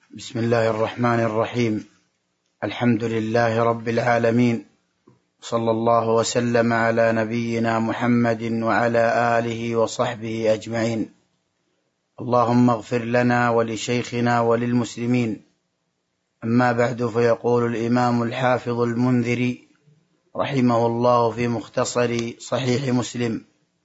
بسم الله الرحمن الرحيم. الحمد لله رب العالمين، صلى الله وسلم على نبينا محمد وعلى آله وصحبه أجمعين. اللهم اغفر لنا ولشيخنا وللمسلمين. أما بعد، فيقول الإمام الحافظ المنذري رحمه الله في مختصر صحيح مسلم: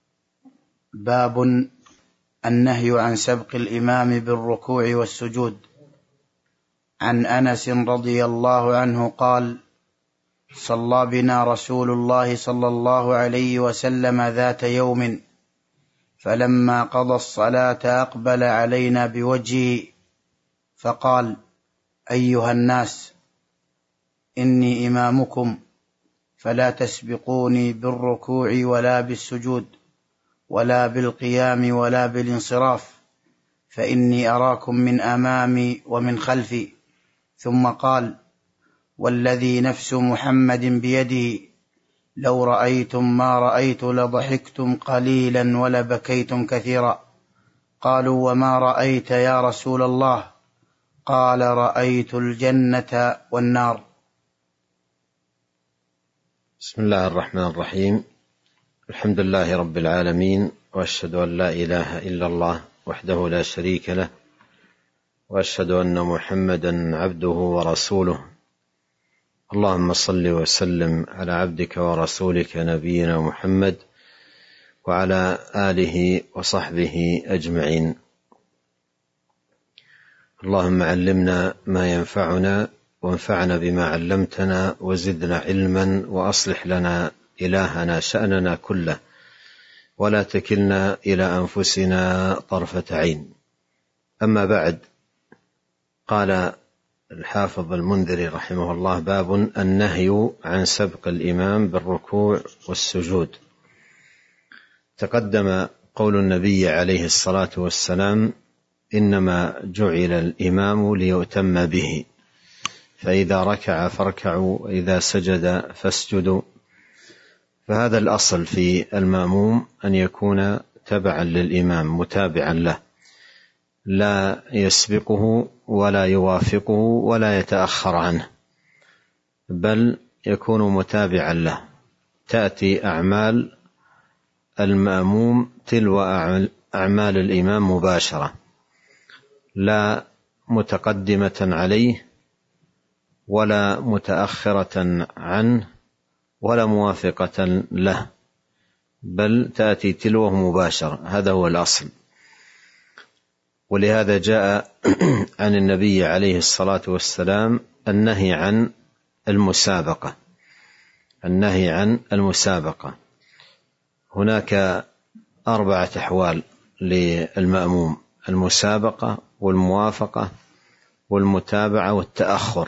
باب النهي عن سبق الإمام بالركوع والسجود. عن أنس رضي الله عنه قال: صلى بنا رسول الله صلى الله عليه وسلم ذات يوم، فلما قضى الصلاة أقبل علينا بوجهه فقال: أيها الناس، إني إمامكم، فلا تسبقوني بالركوع ولا بالسجود ولا بالقيام ولا بالانصراف، فإني أراكم من أمامي ومن خلفي. ثم قال: والذي نفس محمد بيده، لو رأيتم ما رأيت لضحكتم قليلا ولبكيتم كثيرا. قالوا: وما رأيت يا رسول الله؟ قال: رأيت الجنة والنار. بسم الله الرحمن الرحيم. الحمد لله رب العالمين، وأشهد أن لا إله إلا الله وحده لا شريك له، وأشهد أن محمدا عبده ورسوله. اللهم صل وسلم على عبدك ورسولك نبينا محمد وعلى آله وصحبه أجمعين. اللهم علمنا ما ينفعنا، وانفعنا بما علمتنا، وزدنا علما، وأصلح لنا إلهنا شأننا كله، ولا تكلنا إلى أنفسنا طرفة عين. أما بعد، قال الحافظ المنذري رحمه الله: باب النهي عن سبق الإمام بالركوع والسجود. تقدم قول النبي عليه الصلاة والسلام: إنما جعل الإمام ليؤتم به، فإذا ركع فاركعوا، وإذا سجد فاسجدوا. فهذا الأصل في المأموم، أن يكون تبعا للإمام متابعا له، لا يسبقه ولا يوافقه ولا يتأخر عنه، بل يكون متابعا له. تأتي أعمال المأموم تلو أعمال الإمام مباشرة، لا متقدمة عليه ولا متأخرة عنه ولا موافقة له، بل تأتي تلوه مباشرة. هذا هو الأصل. ولهذا جاء عن النبي عليه الصلاة والسلام النهي عن المسابقة. النهي عن المسابقة. هناك 4 أحوال للمأموم: المسابقة والموافقة والمتابعة والتأخر.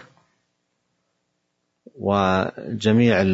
وجميع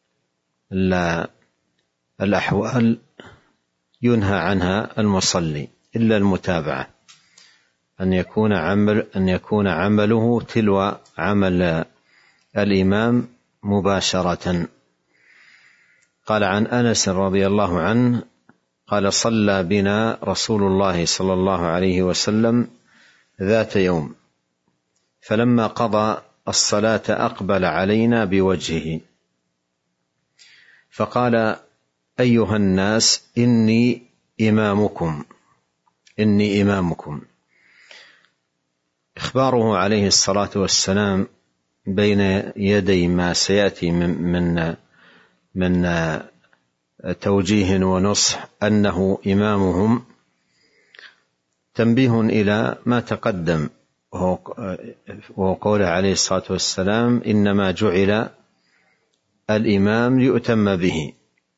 الأحوال ينهى عنها المصلي إلا المتابعة، أن يكون عمله تلو عمل الإمام مباشرة. قال عن أنس رضي الله عنه قال: صلى بنا رسول الله صلى الله عليه وسلم ذات يوم، فلما قضى الصلاة أقبل علينا بوجهه فقال: أيها الناس، إني إمامكم. إني إمامكم. إخباره عليه الصلاة والسلام بين يدي ما سيأتي من توجيه ونصح أنه إمامهم، تنبيه إلى ما تقدم، وهو قوله عليه الصلاة والسلام: إنما جعل الإمام ليؤتم به.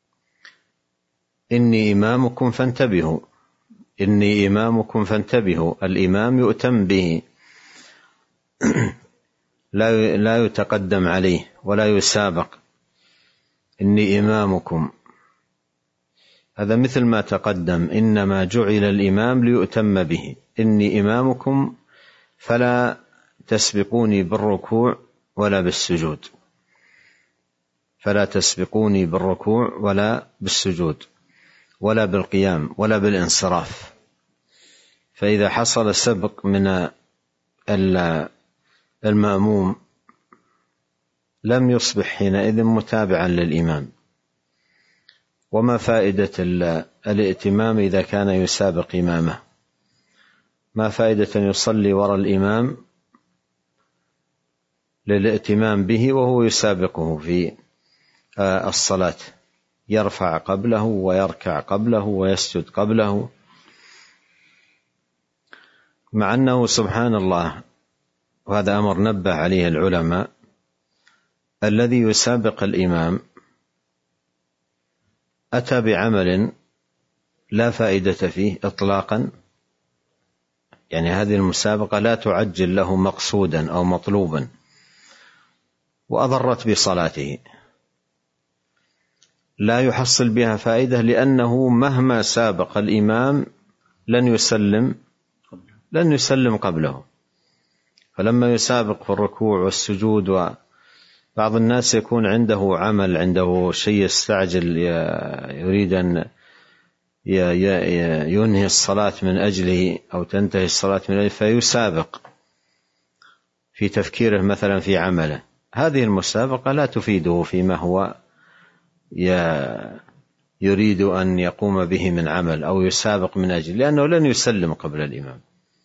إني إمامكم فانتبهوا. إني إمامكم فانتبهوا. الإمام يؤتم به، لا يتقدم عليه ولا يسابق. إني إمامكم، هذا مثل ما تقدم: إنما جعل الإمام ليؤتم به. إني إمامكم فلا تسبقوني بالركوع ولا بالسجود. فلا تسبقوني بالركوع ولا بالسجود ولا بالقيام ولا بالانصراف. فإذا حصل سبق من المأموم لم يصبح حينئذ متابعا للإمام. وما فائدة الائتمام إذا كان يسابق إمامه؟ ما فائدة أن يصلي وراء الإمام للائتمام به وهو يسابقه في الصلاة، يرفع قبله ويركع قبله ويسجد قبله، مع أنه سبحان الله، وهذا أمر نبه عليه العلماء، الذي يسابق الإمام أتى بعمل لا فائدة فيه إطلاقا، يعني هذه المسابقة لا تعجل له مقصودا أو مطلوبا، وأضرت بصلاته، لا يحصل بها فائدة، لأنه مهما سابق الإمام لن يسلم قبله. فلما يسابق في الركوع والسجود، وبعض الناس يكون عنده عمل، عنده شيء يستعجل، يريد أن ينهي الصلاة من أجله أو تنتهي الصلاة من أجله، فيسابق في تفكيره مثلا في عمله. هذه المسابقة لا تفيده فيما هو يريد أن يقوم به من عمل أو يسابق من أجل، لأنه لن يسلم قبل الإمام.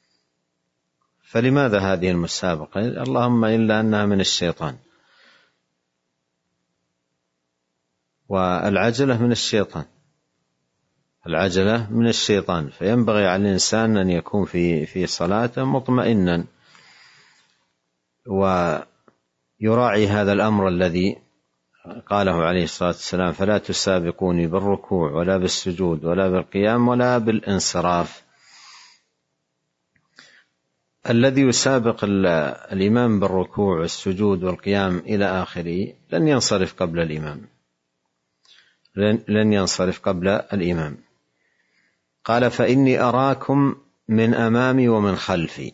فلماذا هذه المسابقة؟ اللهم إلا أنها من الشيطان، والعجلة من الشيطان، فينبغي على الإنسان أن يكون في صلاته مطمئنا، ويراعي هذا الأمر الذي قاله عليه الصلاة والسلام: فلا تسابقوني بالركوع ولا بالسجود ولا بالقيام ولا بالانصراف. الذي يسابق الإمام بالركوع والسجود والقيام إلى آخره لن ينصرف قبل الإمام. قال: فإني أراكم من أمامي ومن خلفي.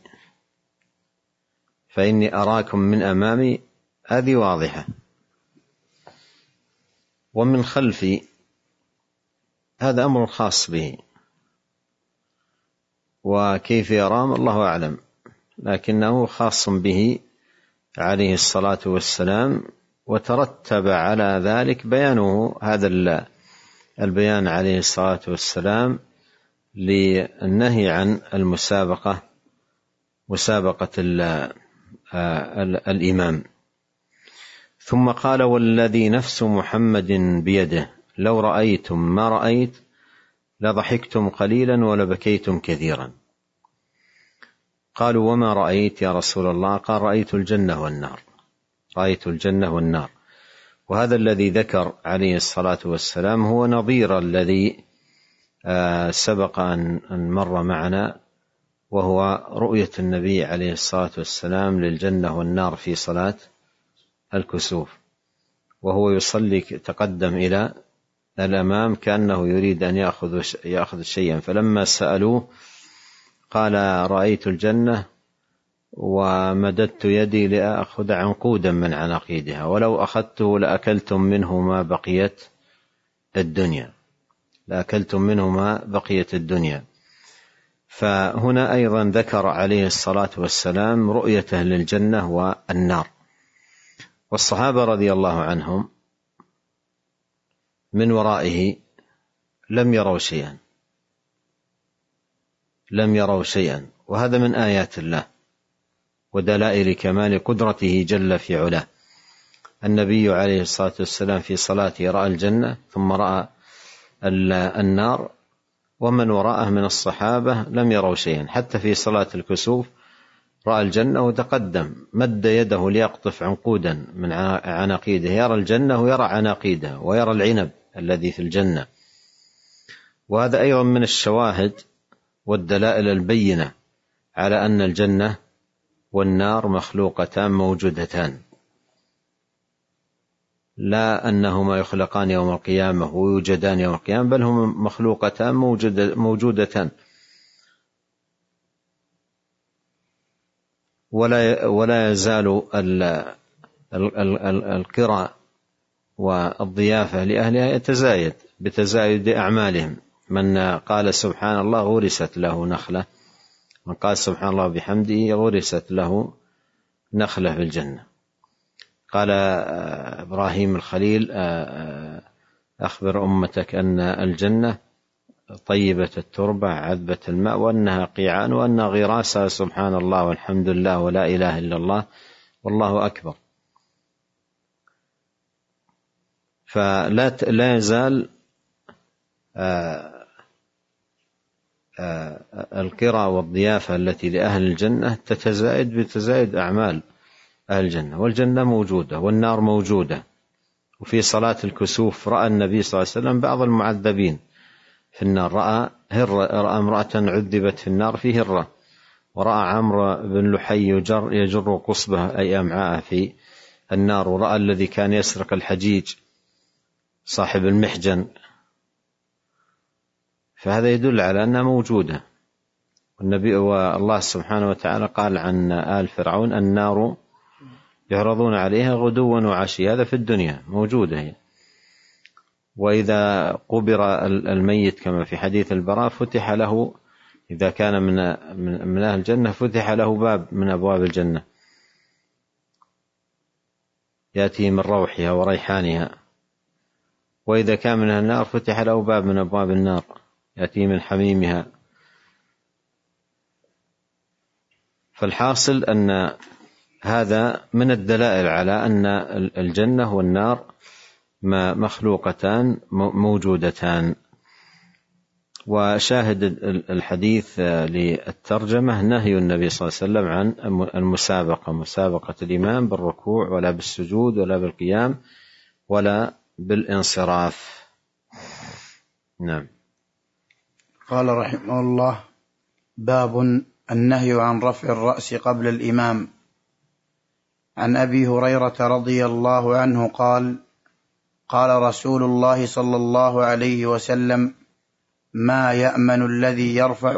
فإني أراكم من أمامي هذه واضحة، ومن خلفي هذا أمر خاص به، وكيف يرام الله أعلم، لكنه خاص به عليه الصلاة والسلام، وترتب على ذلك بيانه، هذا البيان عليه الصلاة والسلام للنهي عن مسابقة الإمام. ثم قال: والذي نفس محمد بيده لو رأيتم ما رأيت لضحكتم قليلا ولبكيتم كثيرا. قالوا: وما رأيت يا رسول الله؟ قال: رأيت الجنة والنار. وهذا الذي ذكر عليه الصلاة والسلام هو نظير الذي سبق أن مر معنا، وهو رؤية النبي عليه الصلاة والسلام للجنة والنار في صلاة الكسوف، وهو يصلي تقدم إلى الأمام كأنه يريد أن يأخذ شيئا، فلما سألوه قال: رأيت الجنة ومددت يدي لأخذ عنقودا من عناقيدها، ولو أخذته لأكلتم منه ما بقيت الدنيا. فهنا أيضا ذكر عليه الصلاة والسلام رؤيته للجنة والنار. والصحابة رضي الله عنهم من ورائه لم يروا شيئا، وهذا من آيات الله ودلائل كمال قدرته جل في علاه. النبي عليه الصلاة والسلام في صلاته رأى الجنة ثم رأى النار، ومن وراءه من الصحابة لم يروا شيئا. حتى في صلاة الكسوف رأى الجنة وتقدم مد يده ليقطف عنقودا من عناقيده، يرى الجنة ويرى عناقيده ويرى العنب الذي في الجنة. وهذا أيضا من الشواهد والدلائل البينة على أن الجنة والنار مخلوقتان موجودتان، لا أنهما يخلقان يوم القيامة ويوجدان يوم القيامة، بل هما مخلوقتان موجودتان. ولا يزال القراء والضيافة لأهلها يتزايد بتزايد أعمالهم. من قال سبحان الله غرست له نخلة من قال سبحان الله وبحمده غرست له نخلة في الجنة. قال إبراهيم الخليل أخبر أمتك أن الجنة طيبة التربة عذبة الماء وأنها قيعان وأنها غراسها سبحان الله والحمد لله ولا إله إلا الله والله أكبر. فلا يزال القرى والضيافة التي لأهل الجنة تتزايد بتزايد أعمال أهل الجنة. والجنة موجودة والنار موجودة. وفي صلاة الكسوف رأى النبي صلى الله عليه وسلم بعض المعذبين في النار، رأى امرأة عذبت في النار في هرة، ورأى عمرو بن لحي يجر قصبه أي أمعاء في النار، ورأى الذي كان يسرق الحجيج صاحب المحجن. فهذا يدل على أنها موجودة. والنبي والله سبحانه وتعالى قال عن آل فرعون النار يعرضون عليها غدوا وعشيا، هذا في الدنيا موجودة هي. وإذا قبر الميت كما في حديث البراء فتح له، إذا كان من أهل الجنة فتح له باب من أبواب الجنة يأتي من روحها وريحانها، وإذا كان من النار فتح له باب من أبواب النار يأتي من حميمها. فالحاصل أن هذا من الدلائل على أن الجنة والنار مخلوقتان موجودتان. وشاهد الحديث للترجمة نهي النبي صلى الله عليه وسلم عن مسابقة الإمام بالركوع ولا بالسجود ولا بالقيام ولا بالانصراف. نعم. قال رحمه الله: باب النهي عن رفع الرأس قبل الإمام. عن أبي هريرة رضي الله عنه قال: قال رسول الله صلى الله عليه وسلم: ما يأمن الذي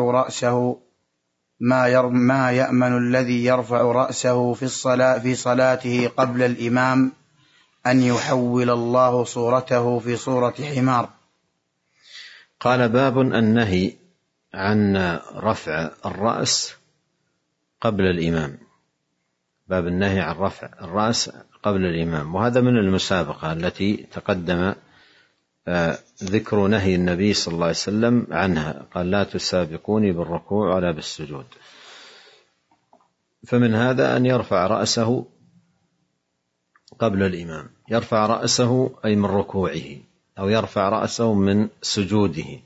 يرفع رأسه في صلاته قبل الإمام أن يحول الله صورته في صورة حمار. قال: باب النهي عن رفع الرأس قبل الإمام. باب النهي عن رفع الرأس قبل الإمام. وهذا من المسابقة التي تقدم ذكر نهي النبي صلى الله عليه وسلم عنها، قال: لا تسابقوني بالركوع ولا بالسجود. فمن هذا أن يرفع رأسه قبل الإمام، يرفع رأسه أي من ركوعه، أو يرفع رأسه من سجوده.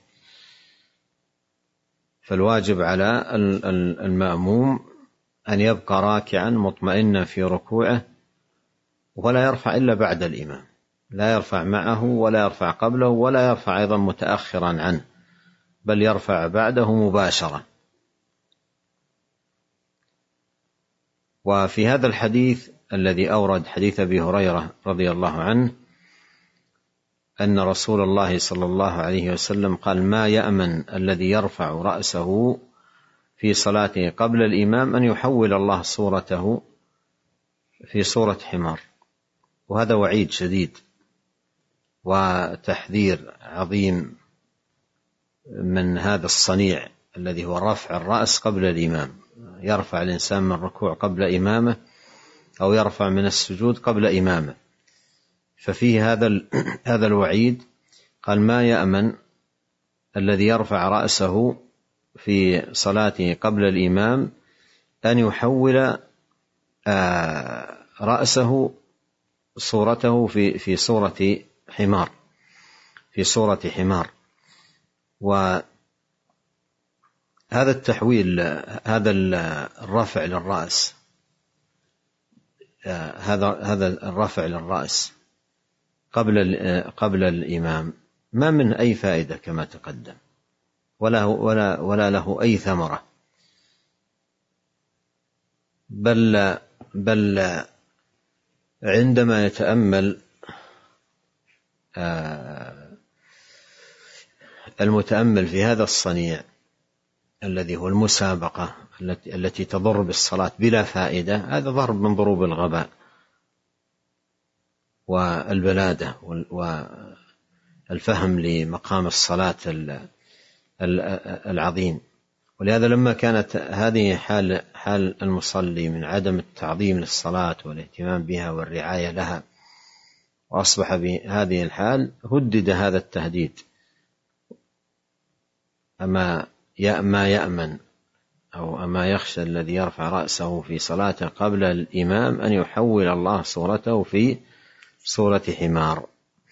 فالواجب على المأموم أن يبقى راكعا مطمئنا في ركوعه، ولا يرفع إلا بعد الإمام، لا يرفع معه ولا يرفع قبله ولا يرفع أيضا متأخرا عنه، بل يرفع بعده مباشرة. وفي هذا الحديث الذي أورد حديث أبي هريرة رضي الله عنه أن رسول الله صلى الله عليه وسلم قال: ما يأمن الذي يرفع رأسه في صلاته قبل الإمام أن يحول الله صورته في صورة حمار. وهذا وعيد شديد وتحذير عظيم من هذا الصنيع الذي هو رفع الرأس قبل الإمام. يرفع الإنسان من الركوع قبل إمامه، أو يرفع من السجود قبل إمامه. ففيه هذا الوعيد. قال: ما يأمن الذي يرفع رأسه في صلاته قبل الإمام أن يحول رأسه صورته في صورة حمار، في صورة حمار. وهذا التحويل، هذا الرفع للرأس، هذا الرفع للرأس قبل الإمام ما من أي فائدة كما تقدم، ولا له أي ثمرة، بل عندما يتأمل المتأمل في هذا الصنيع الذي هو المسابقة التي تضر بالصلاة بلا فائدة، هذا ضرب من ضروب الغباء والبلادة والفهم لمقام الصلاة العظيم. ولهذا لما كانت هذه حال المصلي من عدم التعظيم للصلاة والاهتمام بها والرعاية لها، وأصبح بهذه الحال هدد هذا التهديد: أما يأمن أو أما يخشى الذي يرفع رأسه في صلاته قبل الإمام أن يحول الله صورته في صورة حمار.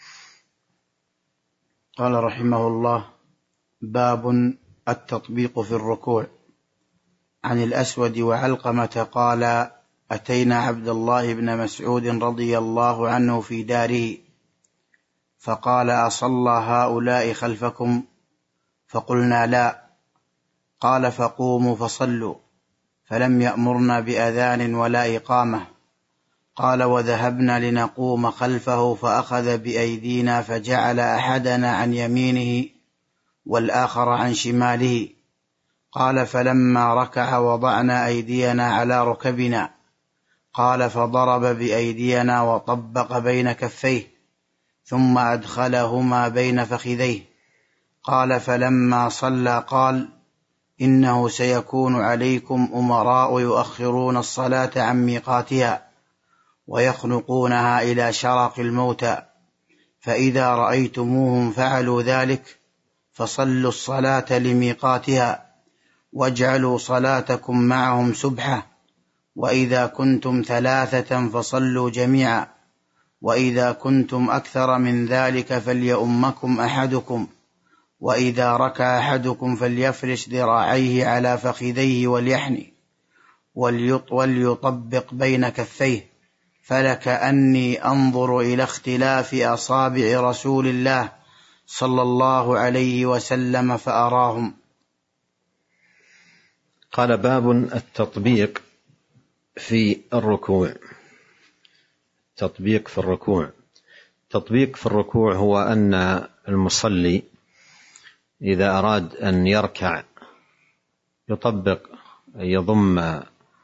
قال رحمه الله: باب التطبيق في الركوع. عن الأسود وعلقمة قال: أتينا عبد الله بن مسعود رضي الله عنه في داره فقال: أصلى هؤلاء خلفكم؟ فقلنا: لا. قال: فقوموا فصلوا. فلم يأمرنا بأذان ولا إقامة. قال: وذهبنا لنقوم خلفه فأخذ بأيدينا فجعل أحدنا عن يمينه والآخر عن شماله. قال: فلما ركع وضعنا أيدينا على ركبنا. قال: فضرب بأيدينا وطبق بين كفيه ثم أدخلهما بين فخذيه. قال: فلما صلى قال: إنه سيكون عليكم أمراء يؤخرون الصلاة عن ميقاتها ويخنقونها إلى شرق الموتى، فإذا رأيتموهم فعلوا ذلك فصلوا الصلاة لميقاتها واجعلوا صلاتكم معهم سبحة، وإذا كنتم 3 فصلوا جميعا، وإذا كنتم أكثر من ذلك فليؤمكم أحدكم، وإذا ركع أحدكم فليفرش ذراعيه على فخذيه وليحني وليطبق بين كفيه، فلكأني أنظر إلى اختلاف أصابع رسول الله صلى الله عليه وسلم فأراهم. قال: باب التطبيق في الركوع. تطبيق في الركوع. تطبيق في الركوع هو أن المصلي إذا أراد أن يركع يطبق، يضم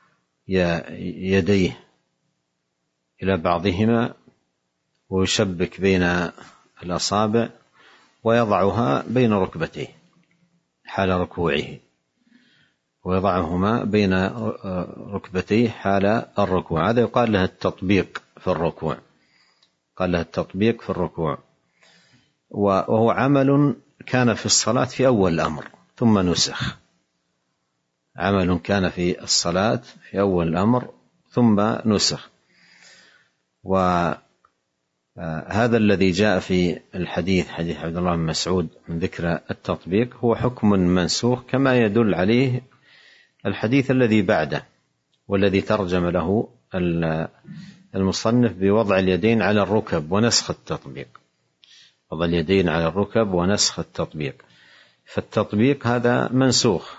يديه إلى بعضهما ويشبك بين الأصابع ويضعها بين ركبتيه حال ركوعه، ويضعهما بين ركبتيه حال الركوع. هذا يقال له التطبيق في الركوع. قال له التطبيق في الركوع، وهو عمل كان في الصلاة في أول الأمر ثم نسخ. عمل كان في الصلاة في أول الأمر ثم نسخ. وهذا الذي جاء في الحديث، حديث عبد الله بن مسعود من ذكر التطبيق، هو حكم منسوخ كما يدل عليه الحديث الذي بعده، والذي ترجم له المصنف بوضع اليدين على الركب ونسخ التطبيق. وضع اليدين على الركب ونسخ التطبيق. فالتطبيق هذا منسوخ،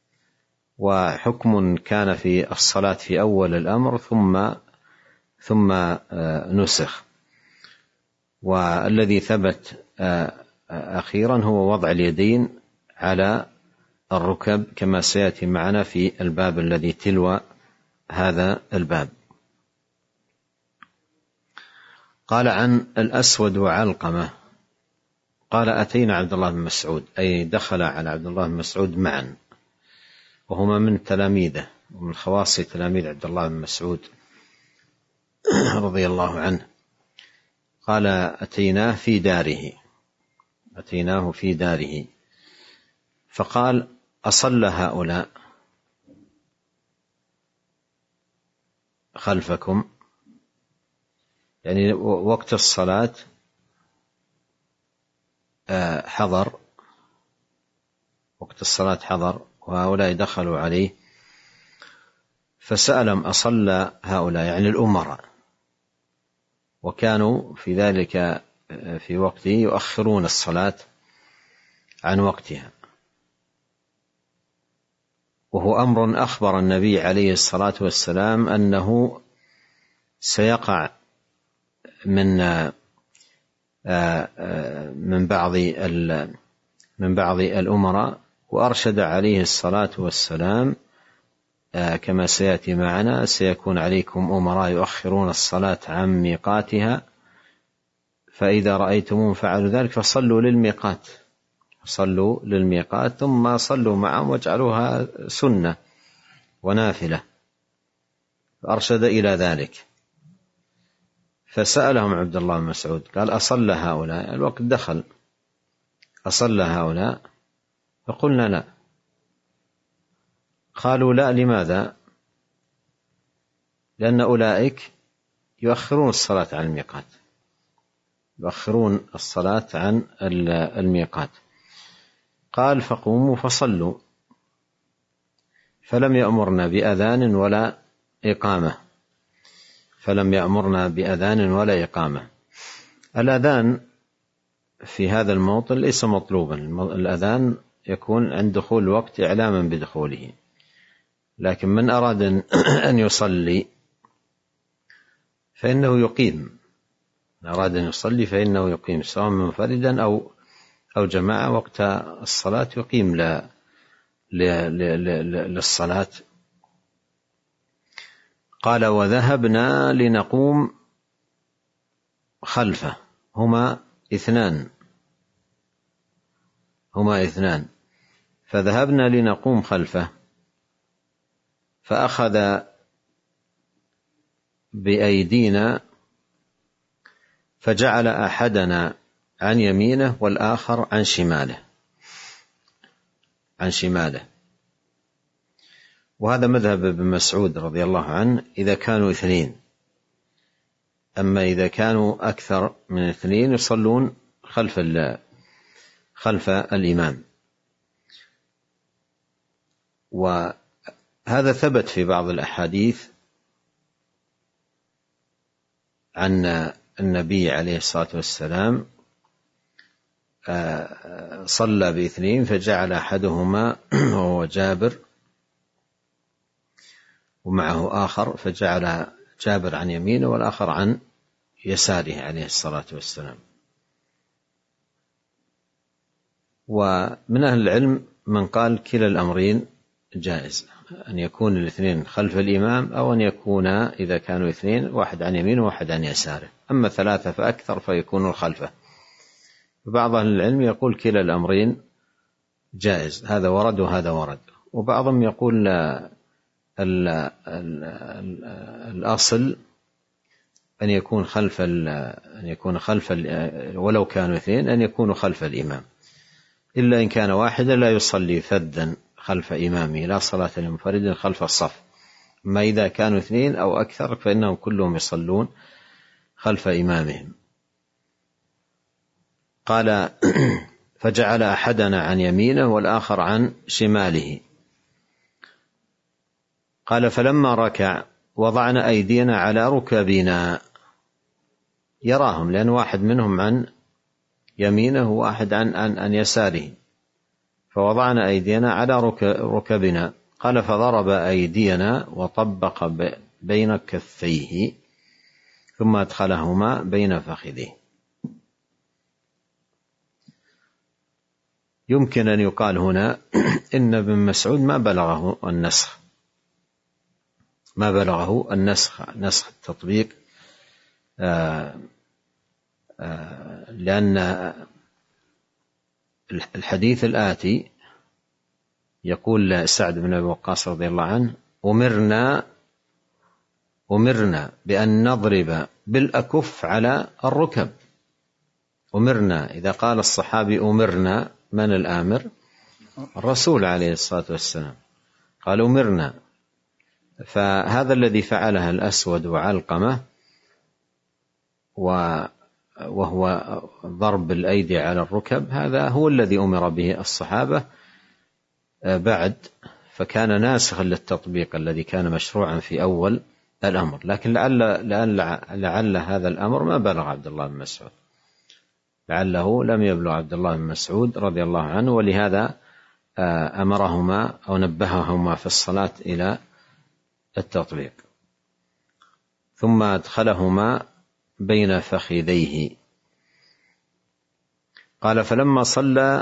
وحكم كان في الصلاة في أول الأمر ثم نسخ. والذي ثبت أخيرا هو وضع اليدين على الركب كما سيأتي معنا في الباب الذي تلو هذا الباب. قال: عن الأسود وعلقمة قال: أتينا عبد الله بن مسعود، أي دخل على عبد الله بن مسعود معا، وهما من تلاميذه ومن خواص تلاميذ عبد الله بن مسعود رضي الله عنه. قال: أتيناه في داره فقال: أصلى هؤلاء خلفكم؟ يعني وقت الصلاة حضر، وقت الصلاة حضر وهؤلاء دخلوا عليه، فسألهم: أصلى هؤلاء؟ يعني الأمراء، وكانوا في ذلك في وقته يؤخرون الصلاة عن وقتها، وهو أمر أخبر النبي عليه الصلاة والسلام أنه سيقع من بعض الأمراء، وأرشد عليه الصلاة والسلام كما سيأتي معنا: سيكون عليكم أمراء يؤخرون الصلاة عن ميقاتها، فإذا رأيتموهم فعلوا ذلك فصلوا للميقات. صلوا للميقات ثم صلوا معهم واجعلوها سنة ونافلة، فأرشد إلى ذلك. فسألهم عبد الله بن مسعود قال أصلى هؤلاء؟ الوقت دخل، أصلى هؤلاء؟ فقلنا لا. قالوا لا، لماذا؟ لأن أولئك يؤخرون الصلاة عن الميقات، يؤخرون الصلاة عن الميقات. قال فقوموا فصلوا، فلم يأمرنا بأذان ولا إقامة، فلم يأمرنا بأذان ولا إقامة. الأذان في هذا الموطن ليس مطلوبا، الأذان يكون عند دخول الوقت إعلاما بدخوله، لكن من أراد أن يصلي فإنه يقيم، من أراد أن يصلي فإنه يقيم، سواء منفردا أو جماعة، وقت الصلاة يقيم للصلاة. قال وذهبنا لنقوم خلفه، هما اثنان، فذهبنا لنقوم خلفه، فأخذ بأيدينا فجعل أحدنا عن يمينه والآخر عن شماله. وهذا مذهب ابن مسعود رضي الله عنه إذا كانوا اثنين، أما إذا كانوا أكثر من اثنين يصلون خلف الإمام. وهذا ثبت في بعض الأحاديث عن النبي عليه الصلاة والسلام صلى باثنين فجعل أحدهما وهو جابر ومعه آخر، فجعل جابر عن يمينه والآخر عن يساره عليه الصلاة والسلام. ومن أهل العلم من قال كلا الأمرين جائز، أن يكون الاثنين خلف الإمام أو أن يكون إذا كانوا اثنين واحد عن يمينه وواحد عن يساره، أما ثلاثة فأكثر فيكونوا خلفه. وبعض أهل العلم يقول كلا الأمرين جائز، هذا ورد وهذا ورد. وبعضهم يقول الأصل أن يكون خلف ولو كانوا اثنين أن يكونوا خلف الإمام، إلا إن كان واحدا لا يصلي فذا خلف إمامه، لا صلاة لمنفرد خلف الصف. ما إذا كانوا اثنين أو أكثر فإنهم كلهم يصلون خلف إمامهم. قال فجعل أحدنا عن يمينه والآخر عن شماله. قال فلما ركع وضعنا أيدينا على ركبنا، يراهم لأن واحد منهم عن يمينه وواحد عن يساره، فوضعنا أيدينا على ركبنا. قال فضرب أيدينا وطبق بين كفيه ثم أدخلهما بين فخذيه. يمكن أن يقال هنا إن ابن مسعود ما بلغه النسخ، نسخ التطبيق، لأن الحديث الآتي يقول سعد بن أبي وقاص رضي الله عنه أمرنا بأن نضرب بالأكف على الركب. أمرنا، إذا قال الصحابي أمرنا، من الآمر؟ الرسول عليه الصلاة والسلام، قال أمرنا. فهذا الذي فعلها الأسود وعلقمة وهو ضرب الأيدي على الركب، هذا هو الذي أمر به الصحابة بعد، فكان ناسخا للتطبيق الذي كان مشروعا في أول الأمر. لكن لعل هذا الأمر ما بلغ عبد الله بن مسعود، لعله لم يبلغ عبد الله بن مسعود رضي الله عنه، ولهذا أمرهما أو نبههما في الصلاة إلى التطبيق. ثم أدخلهما بين فخذيه. قال فلما صلى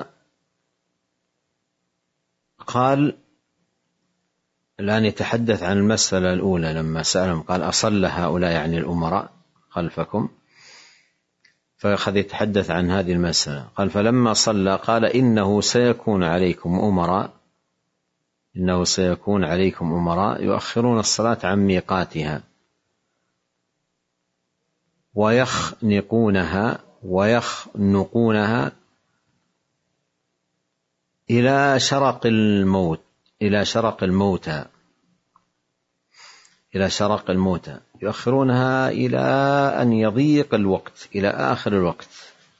قال، الآن يتحدث عن المسألة الأولى لما سألهم قال أصلى هؤلاء يعني الأمراء خلفكم؟ فأخذ يتحدث عن هذه المسألة. قال: فلما صلى قال: إنه سيكون عليكم أمراء يؤخرون الصلاة عن ميقاتها ويخنقونها إلى شرق الموتى يؤخرونها إلى أن يضيق الوقت، إلى آخر الوقت،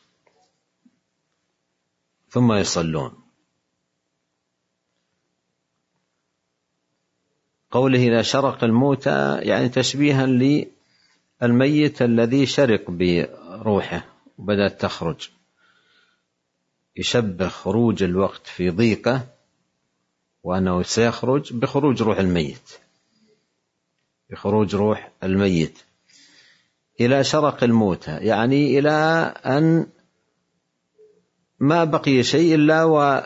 ثم يصلون. قوله إلى شرق الموتى يعني تشبيها للميت الذي شرق بروحه وبدأت تخرج، يشبه خروج الوقت في ضيقة وأنه سيخرج بخروج روح الميت، إلى شرق الموتى يعني إلى أن ما بقي شيء إلا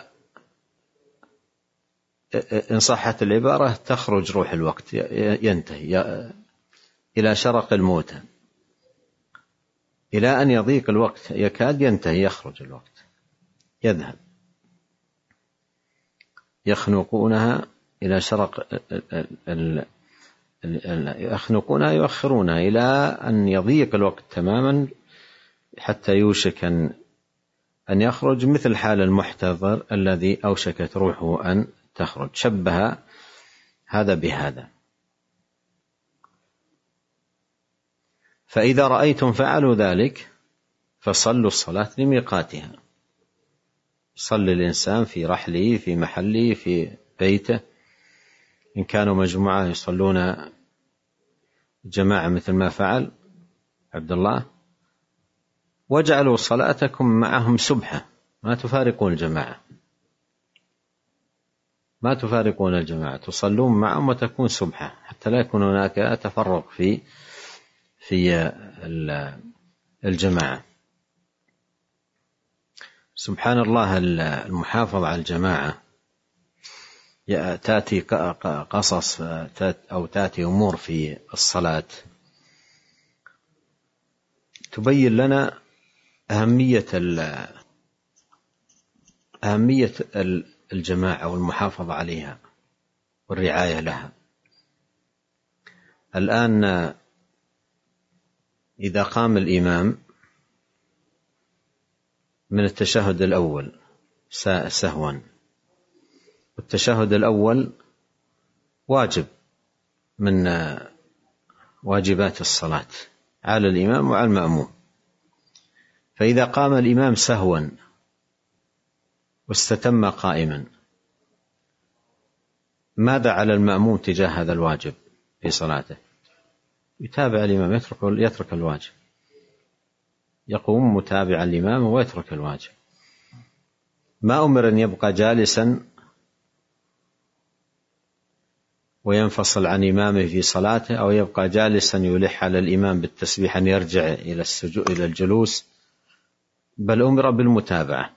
إن صحت العبارة تخرج روح الوقت، ينتهي إلى شرق الموتى، إلى أن يضيق الوقت، يكاد ينتهي، يخرج الوقت، يذهب. يخنقونها إلى شرق يخنقونها يؤخرونها إلى أن يضيق الوقت تماما حتى يوشك أن يخرج، مثل حال المحتضر الذي أوشكت روحه أن تخرج. شبه هذا بهذا. فإذا رأيتم فعلوا ذلك فصلوا الصلاة لميقاتها. صلي الإنسان في رحله، في محله، في بيته، إن كانوا مجموعة يصلون جماعة مثل ما فعل عبد الله، واجعلوا صلاتكم معهم سبحة، ما تفارقون الجماعة، تصلون معهم وتكون سبحة حتى لا يكون هناك تفرق في الجماعة. سبحان الله، المحافظة على الجماعة تأتي قصص أو تأتي أمور في الصلاة تبين لنا أهمية الجماعة والمحافظة عليها والرعاية لها. الآن إذا قام الإمام من التشهد الأول سهوا، والتشهد الأول واجب من واجبات الصلاة على الإمام وعلى المأموم، فإذا قام الإمام سهوا واستتم قائما، ماذا على المأموم تجاه هذا الواجب في صلاته؟ يتابع الإمام، يترك الواجب، يقوم متابعا الإمام ويترك الواجب. ما أمر أن يبقى جالسا وينفصل عن إمامه في صلاته، أو يبقى جالسا يلح على الإمام بالتسبيح أن يرجع إلى الجلوس، بل أمر بالمتابعة.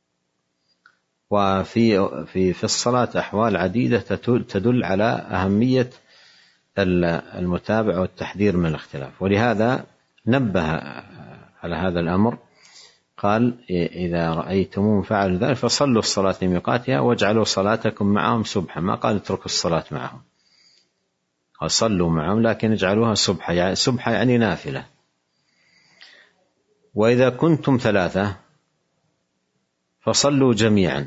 وفي الصلاة أحوال عديدة تدل على أهمية المتابعة والتحذير من الاختلاف، ولهذا نبه على هذا الأمر. قال: إذا رأيتموهم فعلوا ذلك فصلوا الصلاة لميقاتها واجعلوا صلاتكم معهم سبحة. ما قال اتركوا الصلاة معهم، قال صلوا معهم لكن اجعلوها سبحة، يعني سبحة يعني نافلة. وإذا كنتم 3 فصلوا جميعا.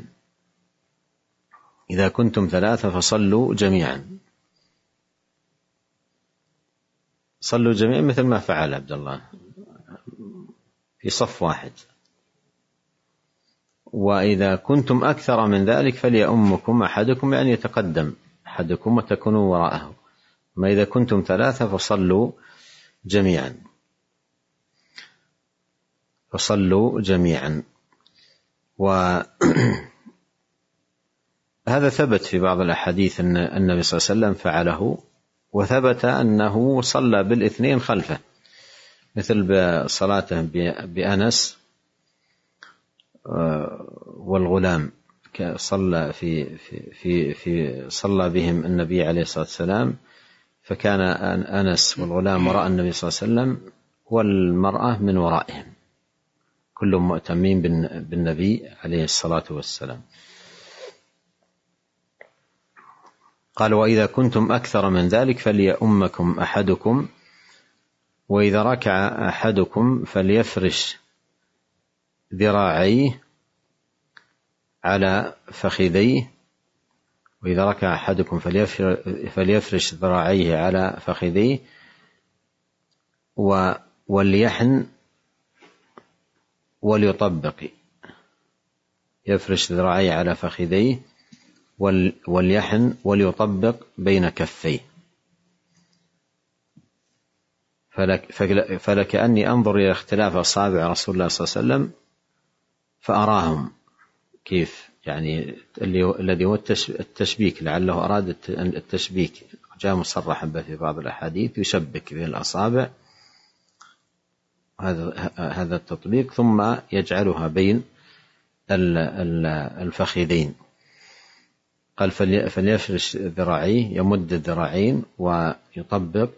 إذا كنتم 3 فصلوا جميعا، صلوا جميعا مثل ما فعل عبد الله في صف واحد. وإذا كنتم أكثر من ذلك فليؤمكم أحدكم، يعني يتقدم أحدكم وتكونوا وراءه. ما إذا كنتم 3 فصلوا جميعا. وهذا ثبت في بعض الأحاديث أن النبي صلى الله عليه وسلم فعله، وثبت أنه صلى بالاثنين خلفه، مثل بصلاته بأنس والغلام، صلى بهم النبي عليه الصلاة والسلام، فكان أنس والغلام وراء النبي صلى الله عليه وسلم والمرأة من ورائهم. كلهم مؤتمين بالنبي عليه الصلاة والسلام. قال: وإذا كنتم أكثر من ذلك فليؤمكم أحدكم، وإذا ركع أحدكم فليفرش ذراعيه على فخذيه. وإذا ركع أحدكم فليفرش ذراعيه على فخذيه، وليحن وليطبق. يفرش ذراعيه على فخذيه وليحن وليطبق بين كفيه. فلكأني أنظر إلى اختلاف أصابع رسول الله صلى الله عليه وسلم فأراهم كيف، يعني الذي هو التشبيك، لعله أراد التشبيك، جاء مصرحا به في بعض الأحاديث يشبك به الأصابع، هذا التطبيق، ثم يجعلها بين الفخذين. قال: فليفرش ذراعيه، يمد الذراعين ويطبق،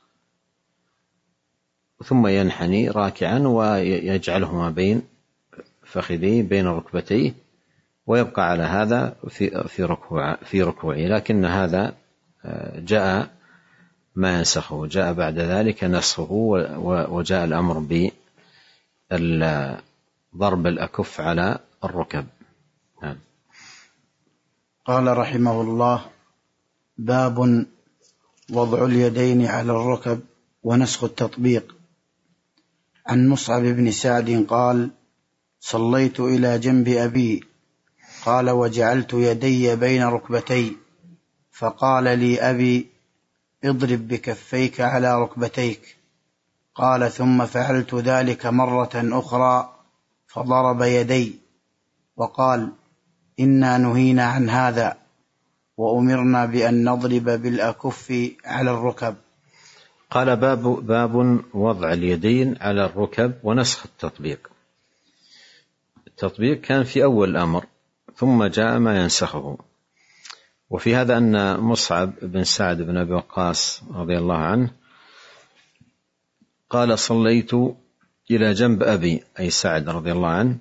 ثم ينحني راكعا ويجعلهما بين فخذيه بين ركبتيه، ويبقى على هذا في ركوعه. لكن هذا جاء ما ينسخه، جاء بعد ذلك نسخه، وجاء الأمر بضرب الأكف على الركب. نعم. قال رحمه الله: باب وضع اليدين على الركب ونسخ التطبيق. عن مصعب بن سعد قال: صليت إلى جنب أبي، قال: وجعلت يدي بين ركبتي، فقال لي أبي: اضرب بكفيك على ركبتيك. قال: ثم فعلت ذلك مرة أخرى فضرب يدي، وقال: إنا نهينا عن هذا، وأمرنا بأن نضرب بالأكف على الركب. قال: باب وضع اليدين على الركب ونسخ التطبيق. التطبيق كان في أول الأمر، ثم جاء ما ينسخه. وفي هذا أن مصعب بن سعد بن أبي وقاص رضي الله عنه قال: صليت إلى جنب أبي، أي سعد رضي الله عنه،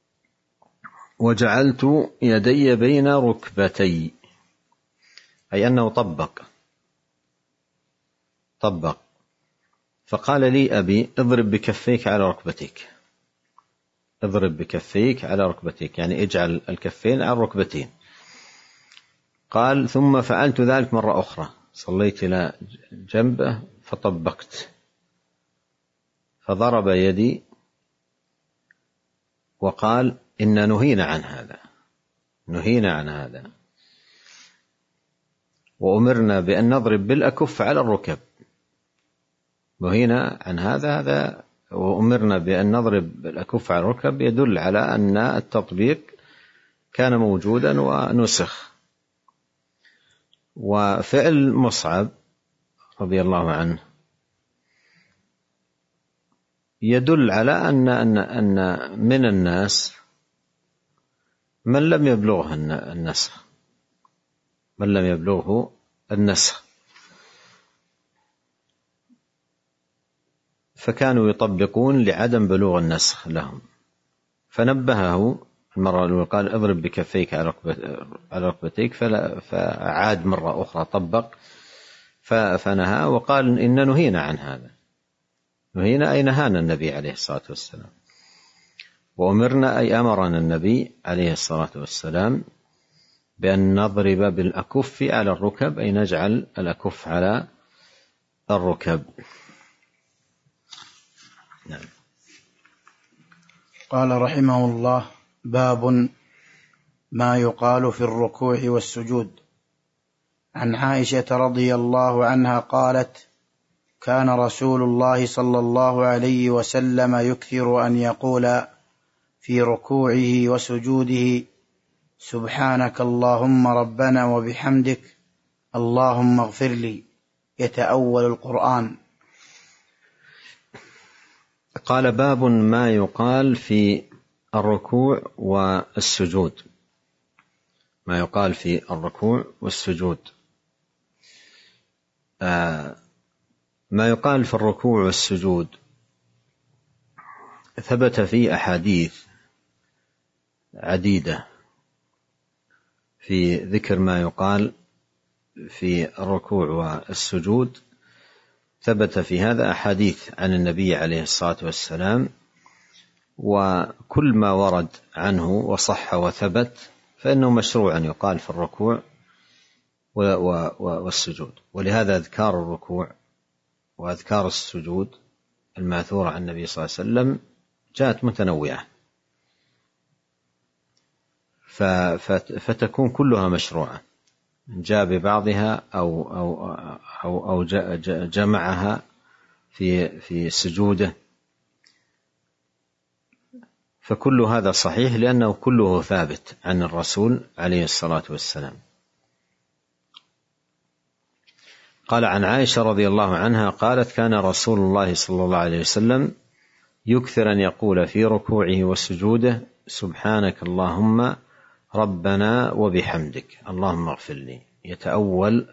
وجعلت يدي بين ركبتي، أي أنه طبق. فقال لي أبي: اضرب بكفيك على ركبتيك. اضرب بكفيك على ركبتيك، يعني اجعل الكفين على الركبتين. قال: ثم فعلت ذلك مرة أخرى، صليت إلى جنبه فطبقت، فضرب يدي وقال: إنا نهينا عن هذا، وأمرنا بأن نضرب بالأكف على الركب. نهينا عن هذا وأمرنا بأن نضرب بالأكف على الركب، يدل على أن التطبيق كان موجودا ونسخ. وفعل مصعب رضي الله عنه يدل على أن من الناس من لم يبلغه النسخ، فكانوا يطبقون لعدم بلوغ النسخ لهم، فنبهه المرة الأولى قال: اضرب بكفيك على ركبتيك، فعاد مرة أخرى طبق فنهى، وقال: إن نهينا عن هذا. نهينا أي نهانا النبي عليه الصلاة والسلام، وأمرنا أي أمرنا النبي عليه الصلاة والسلام بأن نضرب بالأكف على الركب، أي نجعل الأكف على الركب. نعم. قال رحمه الله: باب ما يقال في الركوع والسجود. عن عائشة رضي الله عنها قالت: كان رسول الله صلى الله عليه وسلم يكثر أن يقول في ركوعه وسجوده: سبحانك اللهم ربنا وبحمدك، اللهم اغفر لي، يتأول القرآن. قال: باب ما يقال في الركوع والسجود. ما يقال في الركوع والسجود. ما يقال في الركوع والسجود ثبت في أحاديث عديدة في ذكر ما يقال في الركوع والسجود، ثبت في هذا أحاديث عن النبي عليه الصلاة والسلام، وكل ما ورد عنه وصح وثبت فإنه مشروع أن يقال في الركوع والسجود. ولهذا أذكار الركوع وأذكار السجود الماثورة عن النبي صلى الله عليه وسلم جاءت متنوعة، فتكون كلها مشروعة، جاء ببعضها أو جمعها في سجوده، فكل هذا صحيح لأنه كله ثابت عن الرسول عليه الصلاة والسلام. قال عن عائشة رضي الله عنها قالت: كان رسول الله صلى الله عليه وسلم يكثر أن يقول في ركوعه وسجوده: سبحانك اللهم ربنا وبحمدك اللهم اغفر لي. يتأول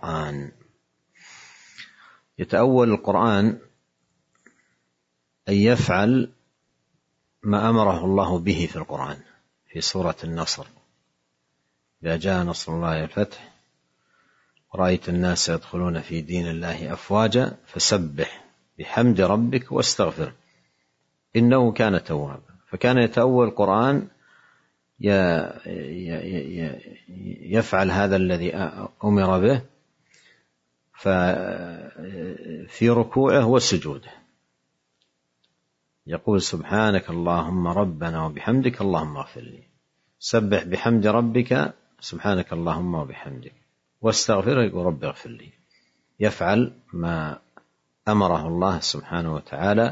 القرآن أن يفعل ما أمره الله به في القرآن في سورة النصر: إذا جاء نصر الله والفتح ورأيت الناس يدخلون في دين الله أفواجا فسبح بحمد ربك واستغفر إنه كان توابا. فكان يتأول القرآن يفعل هذا الذي أمر به في ركوعه وسجوده، يقول: سبحانك اللهم ربنا وبحمدك اللهم اغفر لي. سبح بحمد ربك سبحانك اللهم وبحمدك، واستغفره يقول: رب اغفر لي. يفعل ما أمره الله سبحانه وتعالى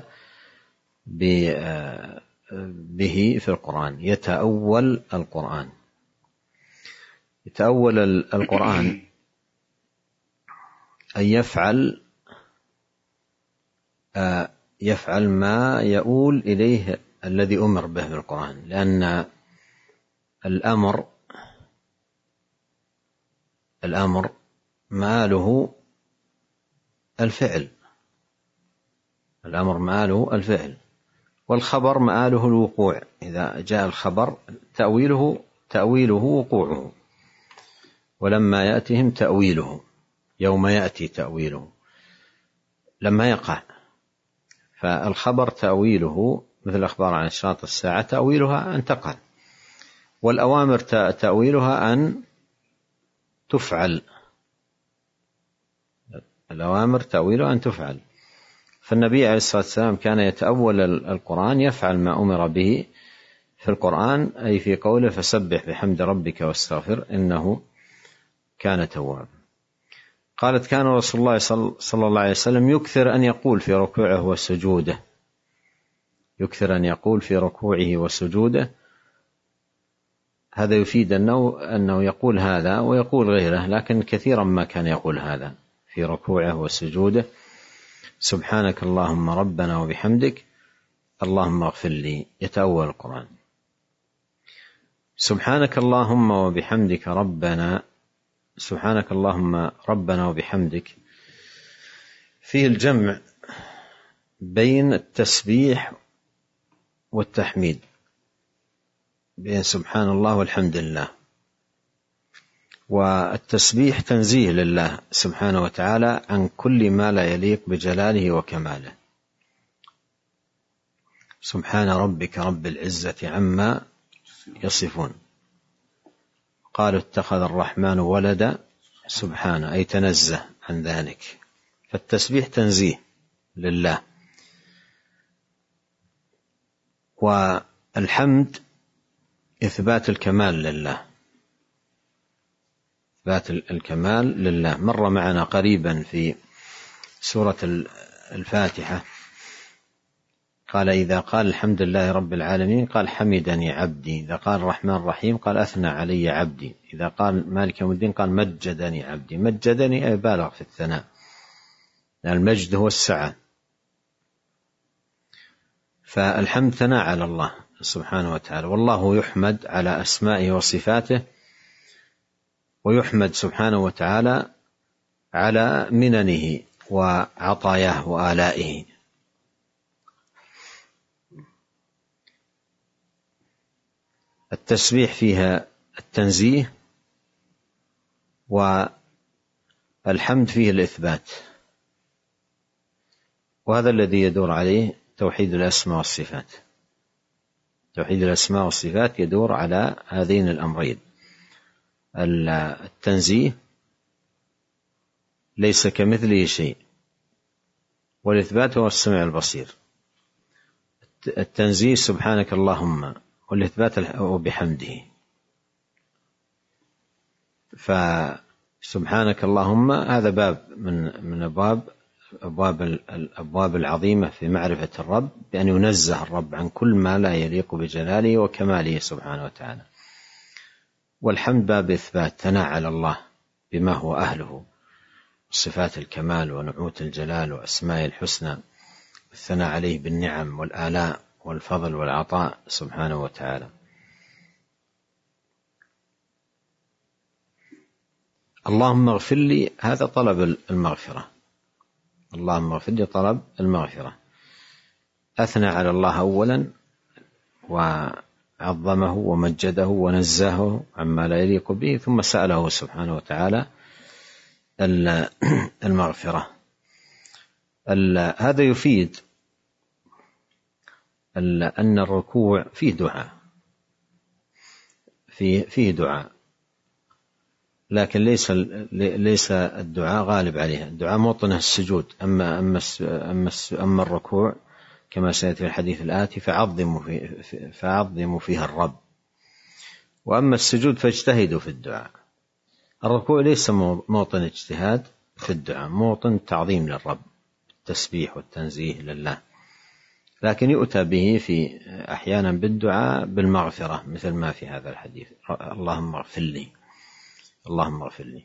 به في القرآن. يتأول القرآن أن يفعل ما يؤول إليه الذي أمر به في القرآن، لأن الأمر مآله الفعل، والخبر مآله الوقوع. إذا جاء الخبر تأويله وقوعه، ولما يأتهم تأويله يوم يأتي تأويله لما يقع. فالخبر تأويله مثل الأخبار عن أشراط الساعة تأويلها أن تقع، والأوامر تأويلها أن تفعل. فالنبي عليه الصلاة والسلام كان يتأول القرآن، يفعل ما أمر به في القرآن، أي في قوله: فسبح بحمد ربك واستغفر إنه كان توابا. قالت: كان رسول الله صلى الله عليه وسلم يكثر أن يقول في ركوعه وسجوده. هذا يفيد أنه يقول هذا ويقول غيره، لكن كثيرا ما كان يقول هذا في ركوعه وسجوده: سبحانك اللهم ربنا وبحمدك اللهم اغفر لي. يتأول القرآن. سبحانك اللهم ربنا وبحمدك فيه الجمع بين التسبيح والتحميد، بين سبحان الله والحمد لله. والتسبيح تنزيه لله سبحانه وتعالى عن كل ما لا يليق بجلاله وكماله. سبحان ربك رب العزة عما يصفون. قالوا: اتخذ الرحمن ولدا. سبحانه أي تنزه عن ذلك. فالتسبيح تنزيه لله، والحمد إثبات الكمال لله. مر معنا قريبا في سورة الفاتحة قال: إذا قال الحمد لله رب العالمين قال: حمدني عبدي. إذا قال الرحمن الرحيم قال: أثنى علي عبدي. إذا قال مالك يوم الدين قال: مجدني عبدي. مجدني أي بالغ في الثناء، المجد هو السعة. فالحمد ثناء على الله سبحانه وتعالى، والله يحمد على أسمائه وصفاته، ويحمد سبحانه وتعالى على مننه وعطاياه وآلائه. التسبيح فيها التنزيه، والحمد فيه الإثبات، وهذا الذي يدور عليه توحيد الأسماء والصفات. توحيد الأسماء والصفات يدور على هذين الأمرين: التنزيه ليس كمثله شيء، والإثبات هو السميع البصير. التنزيه سبحانك اللهم، والإثبات بحمده. فسبحانك اللهم هذا باب من الأبواب العظيمة في معرفة الرب، بأن ينزه الرب عن كل ما لا يليق بجلاله وكماله سبحانه وتعالى. والحمد باب إثبات، ثناء على الله بما هو أهله، صفات الكمال ونعوت الجلال وأسماء الحسنى، الثناء عليه بالنعم والآلاء والفضل والعطاء سبحانه وتعالى. اللهم اغفر لي، هذا طلب المغفرة. اللهم اغفر لي طلب المغفرة. أثنى على الله أولا وعظمه ومجده ونزهه عما لا يليق به، ثم سأله سبحانه وتعالى المغفرة. هذا يفيد أن الركوع فيه دعاء، فيه دعاء، لكن ليس الدعاء غالب عليه. الدعاء موطنه السجود. أما الركوع كما سيأتي في الحديث الآتي فعظموا فيها الرب، وأما السجود فاجتهدوا في الدعاء. الركوع ليس موطن اجتهاد في الدعاء، موطن تعظيم للرب، التسبيح والتنزيه لله، لكن يؤتى به في أحيانا بالدعاء بالمغفرة، مثل ما في هذا الحديث: اللهم اغفر لي، اللهم اغفر لي.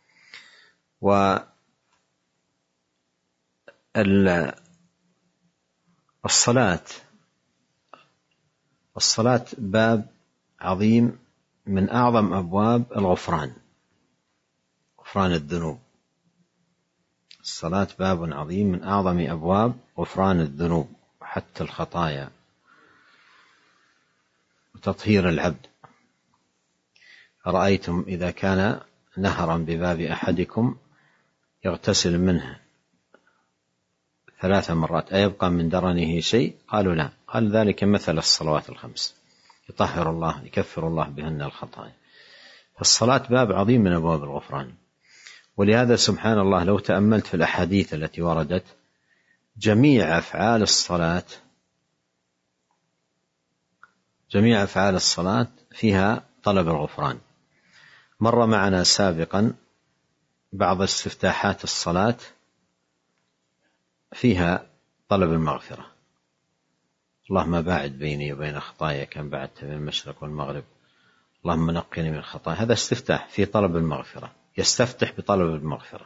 الصلاة باب عظيم من أعظم أبواب الغفران، غفران الذنوب. الصلاة باب عظيم من أعظم أبواب غفران الذنوب وحتى الخطايا وتطهير العبد. أرأيتم إذا كان نهرا بباب أحدكم يغتسل منه 3 مرات أيبقى من درنه شيء؟ قالوا لا. قال ذلك مثل الصلوات الخمس، يطهر الله، يكفر الله بهن الخطايا. فالصلاة باب عظيم من أبواب الغفران. ولهذا سبحان الله لو تأملت في الأحاديث التي وردت، جميع أفعال الصلاة فيها طلب الغفران. مر معنا سابقا بعض استفتاحات الصلاة فيها طلب المغفرة: اللهم باعد بيني وبين خطاياي كما بعدت بين المشرق والمغرب، اللهم نقني من خطاياي. هذا استفتاح في طلب المغفرة، يستفتح بطلب المغفرة.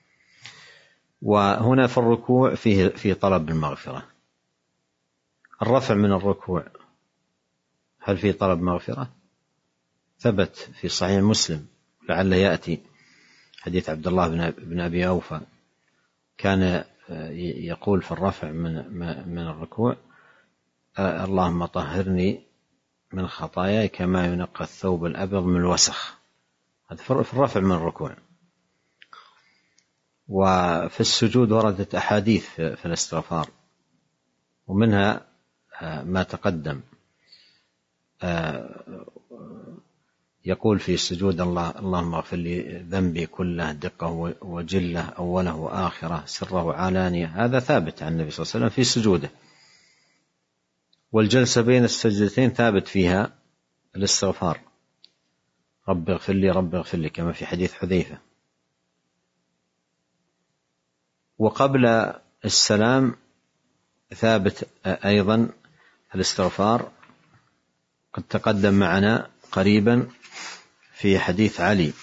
وهنا في الركوع في طلب المغفرة. الرفع من الركوع هل في طلب مغفرة؟ ثبت في صحيح مسلم، لعل يأتي حديث عبد الله بن أبي أوفى، كان يقول في الرفع من الركوع: اللهم طهرني من خطاياي كما ينقى الثوب الأبيض من الوسخ. هذا في الرفع من الركوع. وفي السجود وردت أحاديث في الاستغفار، ومنها ما تقدم. يقول في السجود: اللهم اغفر لي ذنبي كله دقه وجله، أوله وآخره، سره وعلانية. هذا ثابت عن النبي صلى الله عليه وسلم في سجوده. والجلسة بين السجدتين ثابت فيها الاستغفار: رب اغفر لي، رب اغفر لي، كما في حديث حذيفة. وقبل السلام ثابت أيضا الاستغفار، قد تقدم معنا قريبا في حديث علي،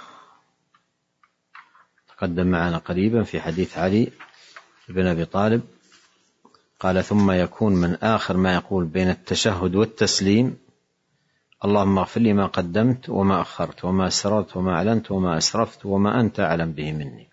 بن أبي طالب، قال: ثم يكون من آخر ما يقول بين التشهد والتسليم: اللهم اغفر لي ما قدمت وما أخرت وما أسررت وما أعلنت وما أسرفت وما أنت أعلم به مني.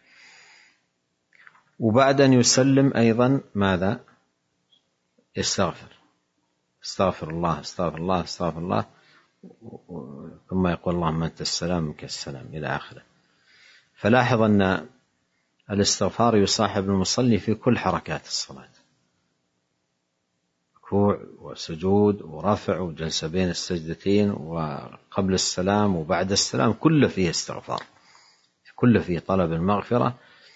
وبعد أن يسلم أيضا ماذا؟ يستغفر: استغفر الله، استغفر الله، استغفر الله، ثم يقول اللهم أنت السلام منك السلام إلى آخره. فلاحظ أن الاستغفار يصاحب المصلي في كل حركات الصلاة، ركوع وسجود ورفع وجلسة بين السجدتين وقبل السلام وبعد السلام، كله فيه استغفار، كله فيه طلب المغفرة.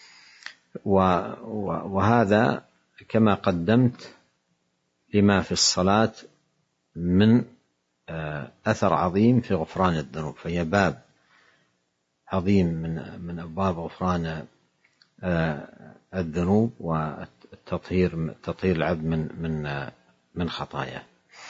وهذا كما قدمت لما في الصلاة من أثر عظيم في غفران الذنوب، فهي باب عظيم من أبواب غفران الذنوب وتطهير العبد من خطاياه.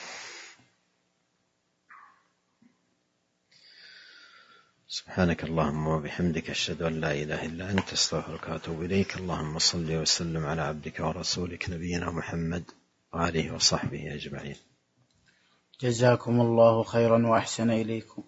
سبحانك اللهم وبحمدك، أشهد أن لا إله إلا أنت، أستغفرك وأتوب إليك. اللهم صل وسلم على عبدك ورسولك نبينا محمد وآله وصحبه أجمعين. جزاكم الله خيرا وأحسن إليكم.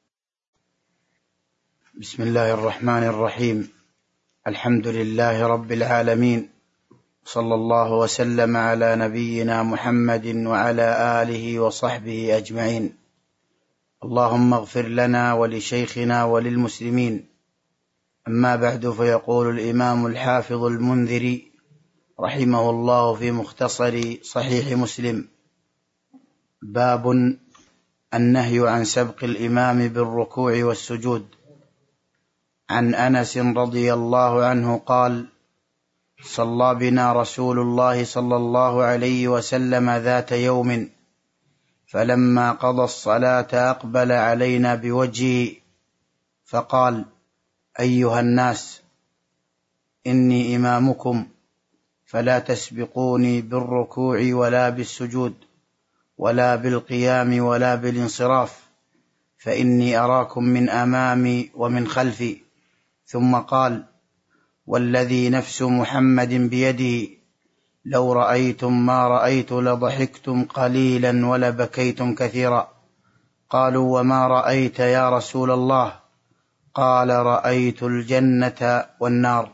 بسم الله الرحمن الرحيم. الحمد لله رب العالمين، صلى الله وسلم على نبينا محمد وعلى آله وصحبه أجمعين. اللهم اغفر لنا ولشيخنا وللمسلمين. أما بعد، فيقول الإمام الحافظ المنذري رحمه الله في مختصر صحيح مسلم: باب النهي عن سبق الإمام بالركوع والسجود. عن أنس رضي الله عنه قال: صلى بنا رسول الله صلى الله عليه وسلم ذات يوم، فلما قضى الصلاة أقبل علينا بوجهه فقال: أيها الناس، إني إمامكم، فلا تسبقوني بالركوع ولا بالسجود ولا بالقيام ولا بالانصراف، فإني أراكم من أمامي ومن خلفي. ثم قال: والذي نفس محمد بيده، لو رأيتم ما رأيت لضحكتم قليلا ولبكيتم كثيرا. قالوا: وما رأيت يا رسول الله؟ قال: رأيت الجنة والنار.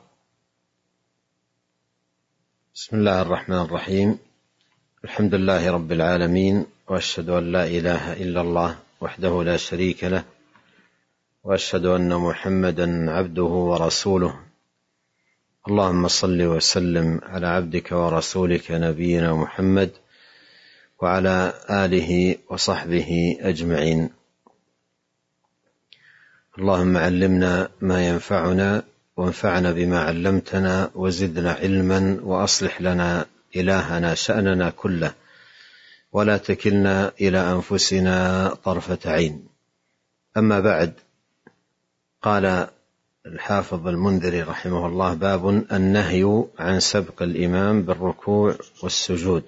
بسم الله الرحمن الرحيم. الحمد لله رب العالمين، وأشهد أن لا إله إلا الله وحده لا شريك له، وأشهد أن محمدا عبده ورسوله. اللهم صل وسلم على عبدك ورسولك نبينا محمد وعلى آله وصحبه أجمعين. اللهم علمنا ما ينفعنا، وانفعنا بما علمتنا، وزدنا علما، وأصلح لنا إلهنا شأننا كله، ولا تكلنا إلى أنفسنا طرفة عين. أما بعد، قال الحافظ المنذري رحمه الله: باب النهي عن سبق الإمام بالركوع والسجود.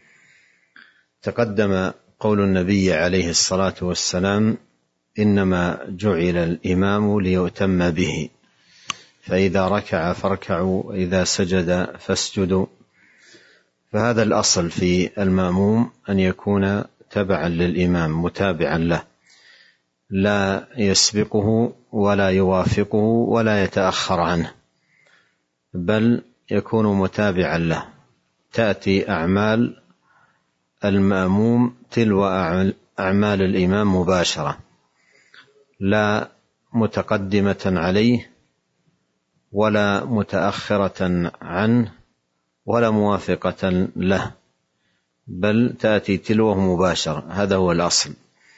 تقدم قول النبي عليه الصلاة والسلام: إنما جعل الإمام ليؤتم به، فإذا ركع فاركعوا، وإذا سجد فاسجدوا. فهذا الأصل في المأموم، أن يكون تبعا للإمام متابعا له، لا يسبقه ولا يوافقه ولا يتأخر عنه، بل يكون متابعا له. تأتي أعمال المأموم تلو أعمال الإمام مباشرة، لا متقدمة عليه ولا متأخرة عنه ولا موافقة له، بل تأتي تلوه مباشرة. هذا هو الأصل.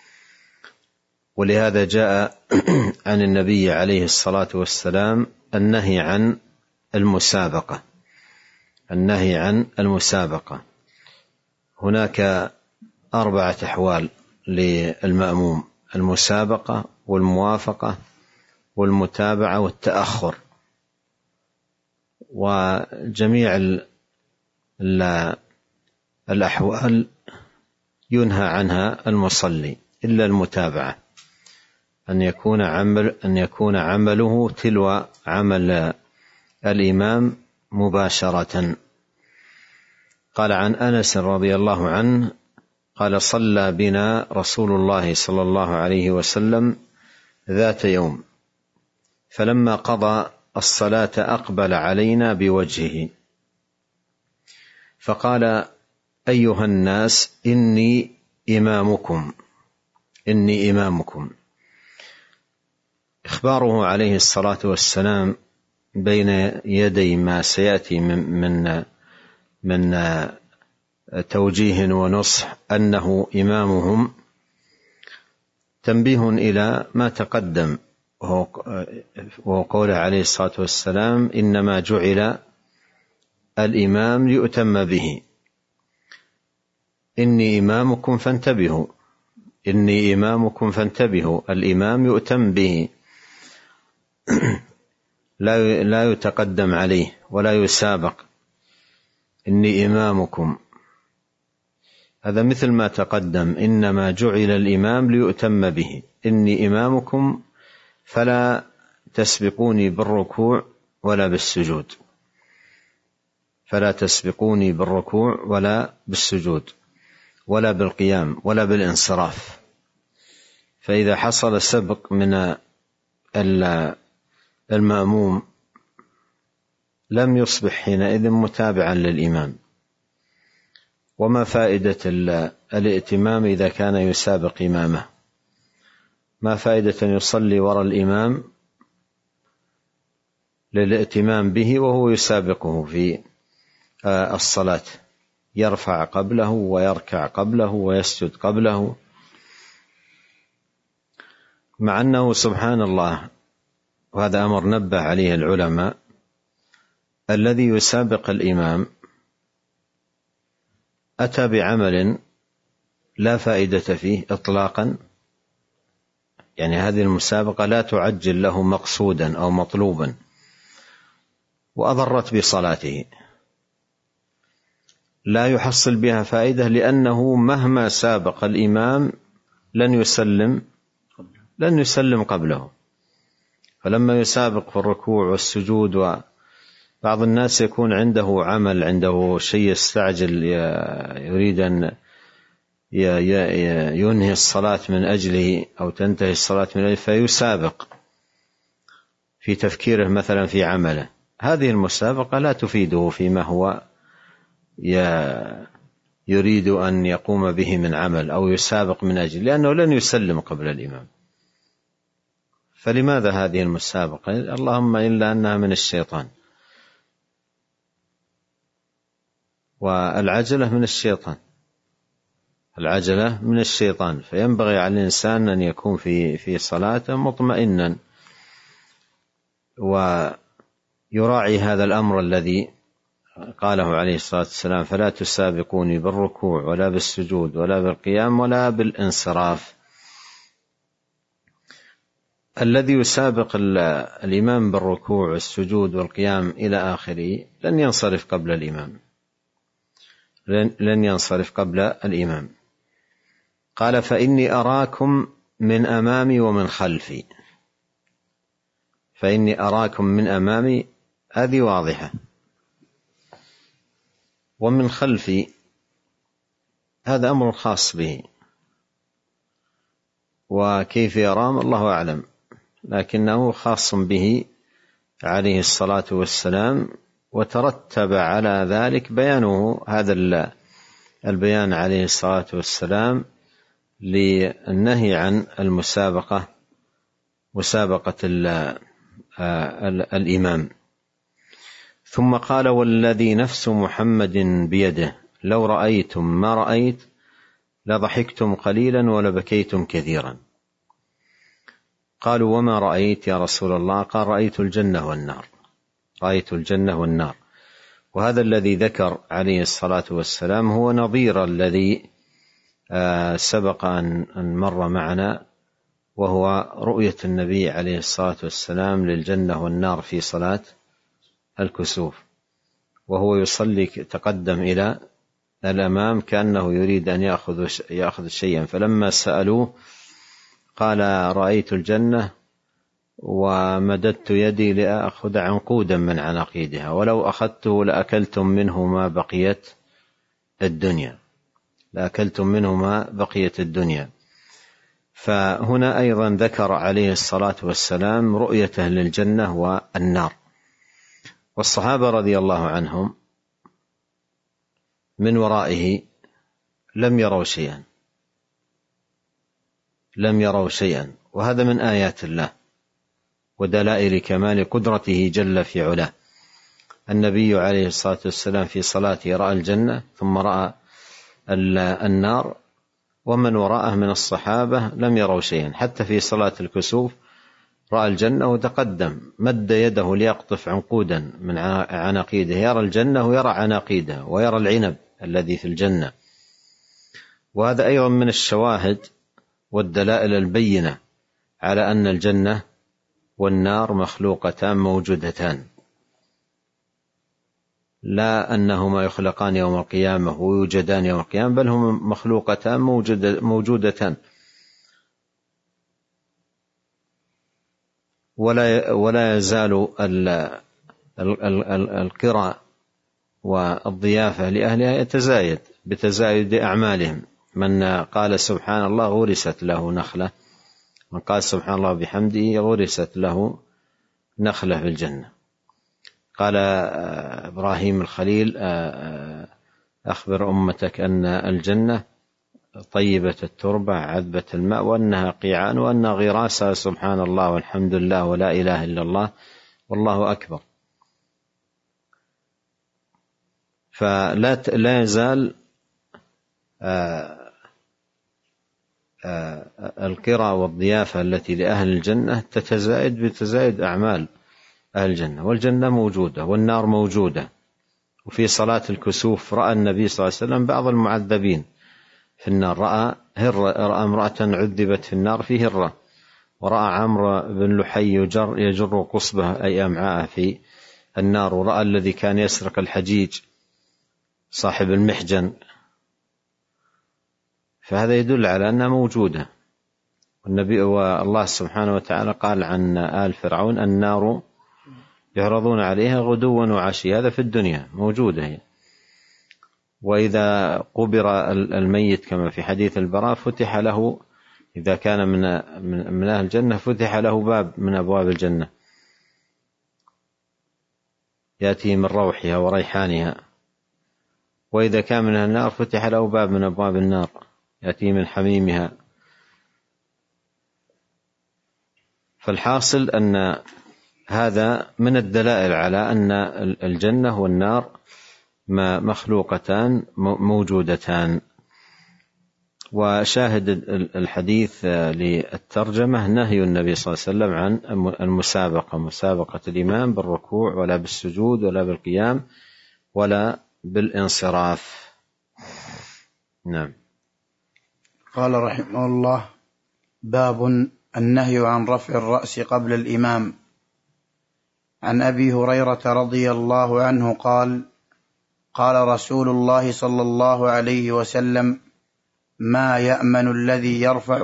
ولهذا جاء عن النبي عليه الصلاة والسلام النهي عن المسابقة. النهي عن المسابقة. هناك 4 أحوال للمأموم: المسابقة والموافقة والمتابعة والتأخر. وجميع الأحوال ينهى عنها المصلي إلا المتابعة، أن يكون عمله تلو عمل الإمام مباشرة. قال عن أنس رضي الله عنه قال: صلى بنا رسول الله صلى الله عليه وسلم ذات يوم، فلما قضى الصلاة أقبل علينا بوجهه فقال: أيها الناس، إني إمامكم، إني إمامكم. إخباره عليه الصلاة والسلام بين يدي ما سيأتي من توجيه ونصح أنه إمامهم تنبيه إلى ما تقدم، وهو قوله عليه الصلاة والسلام: إنما جعل الإمام ليؤتم به. إني إمامكم فانتبهوا، إني إمامكم فانتبهوا. الإمام يؤتم به، لا يتقدم عليه ولا يسابق. إني إمامكم، هذا مثل ما تقدم: إنما جعل الإمام ليؤتم به. إني إمامكم فلا تسبقوني بالركوع ولا بالسجود، فلا تسبقوني بالركوع ولا بالسجود ولا بالقيام ولا بالانصراف. فإذا حصل سبق من المأموم لم يصبح حينئذ متابعا للإمام. وما فائدة الائتمام إذا كان يسابق إمامه؟ ما فائدة أن يصلي وراء الإمام للائتمام به وهو يسابقه في الصلاة، يرفع قبله ويركع قبله ويسجد قبله، مع أنه سبحان الله، وهذا أمر نبه عليه العلماء، الذي يسابق الإمام أتى بعمل لا فائدة فيه إطلاقا، يعني هذه المسابقة لا تعجل له مقصودا أو مطلوبا، وأضرت بصلاته، لا يحصل بها فائدة، لأنه مهما سابق الإمام لن يسلم قبله. فلما يسابق في الركوع والسجود، وبعض الناس يكون عنده عمل، عنده شيء يستعجل، يريد أن ينهي الصلاة من أجله أو تنتهي الصلاة من أجله، فيسابق في تفكيره مثلا في عمله. هذه المسابقة لا تفيده فيما هو يريد أن يقوم به من عمل أو يسابق من أجل، لأنه لن يسلم قبل الإمام. فلماذا هذه المسابقة؟ اللهم إلا أنها من الشيطان، والعجلة من الشيطان، العجلة من الشيطان. فينبغي على الإنسان أن يكون في صلاته مطمئنا، ويراعي هذا الأمر الذي قاله عليه الصلاة والسلام: فلا تسابقوني بالركوع ولا بالسجود ولا بالقيام ولا بالانصراف. الذي يسابق الإمام بالركوع والسجود والقيام إلى آخره لن ينصرف قبل الإمام، لن ينصرف قبل الإمام. قال: فإني أراكم من أمامي ومن خلفي. فإني أراكم من أمامي هذه واضحة، ومن خلفي هذا أمر خاص به، وكيف يرام الله أعلم، لكنه خاص به عليه الصلاة والسلام، وترتب على ذلك بيانه، هذا البيان عليه الصلاة والسلام للنهي عن المسابقة، مسابقة الإمام. ثم قال: والذي نفس محمد بيده لو رأيتم ما رأيت لضحكتم قليلا ولبكيتم كثيرا. قالوا: وما رأيت يا رسول الله؟ قال: رأيت الجنة والنار، رأيت الجنة والنار. وهذا الذي ذكر عليه الصلاة والسلام هو نظير الذي سبق أن مر معنا، وهو رؤية النبي عليه الصلاة والسلام للجنة والنار في صلاة الكسوف، وهو يصلي تقدم إلى الأمام كأنه يريد أن يأخذ شيئا، فلما سألوه قال: رأيت الجنة ومددت يدي لأخذ عنقودا من عناقيدها، ولو أخذته لأكلتم منه ما بقيت الدنيا، لأكلتم منه ما بقيت الدنيا. فهنا أيضا ذكر عليه الصلاة والسلام رؤيته للجنة والنار. والصحابة رضي الله عنهم من ورائه لم يروا شيئا، لم يروا شيئا، وهذا من آيات الله ودلائل كمال قدرته جل في علاه. النبي عليه الصلاة والسلام في صلاته رأى الجنة ثم رأى النار، ومن وراءه من الصحابة لم يروا شيئا. حتى في صلاة الكسوف رأى الجنة وتقدم مد يده ليقطف عنقودا من عناقيده، يرى الجنة ويرى عناقيده ويرى العنب الذي في الجنة. وهذا أيضا من الشواهد والدلائل البينة على أن الجنة والنار مخلوقتان موجودتان، لا أنهما يخلقان يوم القيامة ويوجدان يوم القيامة، بل هما مخلوقتان موجودتان. ولا يزال القراء والضيافة لأهلها يتزايد بتزايد أعمالهم. من قال سبحان الله غرست له نخلة، من قال سبحان الله بحمده غرست له نخلة في الجنة. قال إبراهيم الخليل أخبر أمتك أن الجنة طيبة التربة عذبة الماء وأنها قيعان وأنها غراسها سبحان الله والحمد لله ولا إله إلا الله والله أكبر. فلا يزال القراء والضيافة التي لأهل الجنة تتزايد بتزايد أعمال أهل الجنة. والجنة موجودة والنار موجودة. وفي صلاة الكسوف رأى النبي صلى الله عليه وسلم بعض المعذبين في النار، رأى امرأة عذبت في النار في هرة، ورأى عمرو بن لحي يجر قصبه أي أمعاء في النار، ورأى الذي كان يسرق الحجيج صاحب المحجن. فهذا يدل على أنها موجودة. والنبي والله سبحانه وتعالى قال عن آل فرعون النار يعرضون عليها غدوا وعشيا، هذا في الدنيا موجودة هي. وإذا قبر الميت كما في حديث البراء فتح له، إذا كان من أهل الجنة فتح له باب من أبواب الجنة يأتي من روحها وريحانها، وإذا كان من النار فتح له باب من أبواب النار يأتي من حميمها. فالحاصل أن هذا من الدلائل على أن الجنة والنار مخلوقتان موجودتان. وشاهد الحديث للترجمة نهي النبي صلى الله عليه وسلم عن مسابقة الإمام بالركوع ولا بالسجود ولا بالقيام ولا بالانصراف. نعم. قال رحمه الله: باب النهي عن رفع الرأس قبل الإمام. عن أبي هريرة رضي الله عنه قال: قال رسول الله صلى الله عليه وسلم: ما يأمن الذي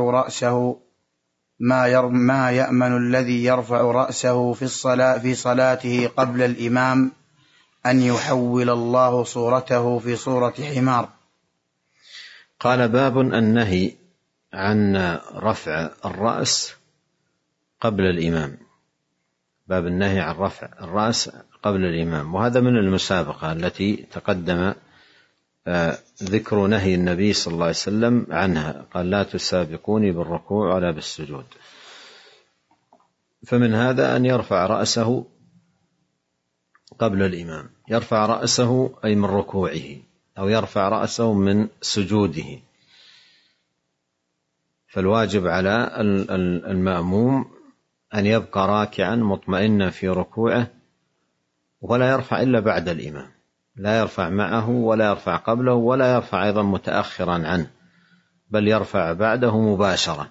يرفع رأسه في صلاته قبل الإمام أن يحول الله صورته في صورة حمار. قال: باب النهي عن رفع الرأس قبل الإمام. باب النهي عن رفع الرأس قبل الإمام. وهذا من المسابقة التي تقدم ذكر نهي النبي صلى الله عليه وسلم عنها، قال: لا تسابقوني بالركوع ولا بالسجود. فمن هذا أن يرفع رأسه قبل الإمام، يرفع رأسه أي من ركوعه، أو يرفع رأسه من سجوده. فالواجب على المأموم أن يبقى راكعا مطمئنا في ركوعه، ولا يرفع إلا بعد الإمام، لا يرفع معه ولا يرفع قبله ولا يرفع أيضا متأخرا عنه، بل يرفع بعده مباشرة.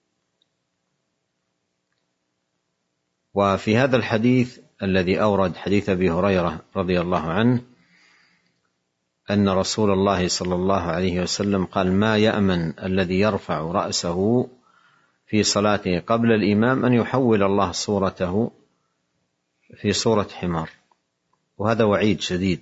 وفي هذا الحديث الذي أورد حديث أبي هريرة رضي الله عنه أن رسول الله صلى الله عليه وسلم قال: ما يأمن الذي يرفع رأسه في صلاته قبل الإمام أن يحول الله صورته في صورة حمار. وهذا وعيد شديد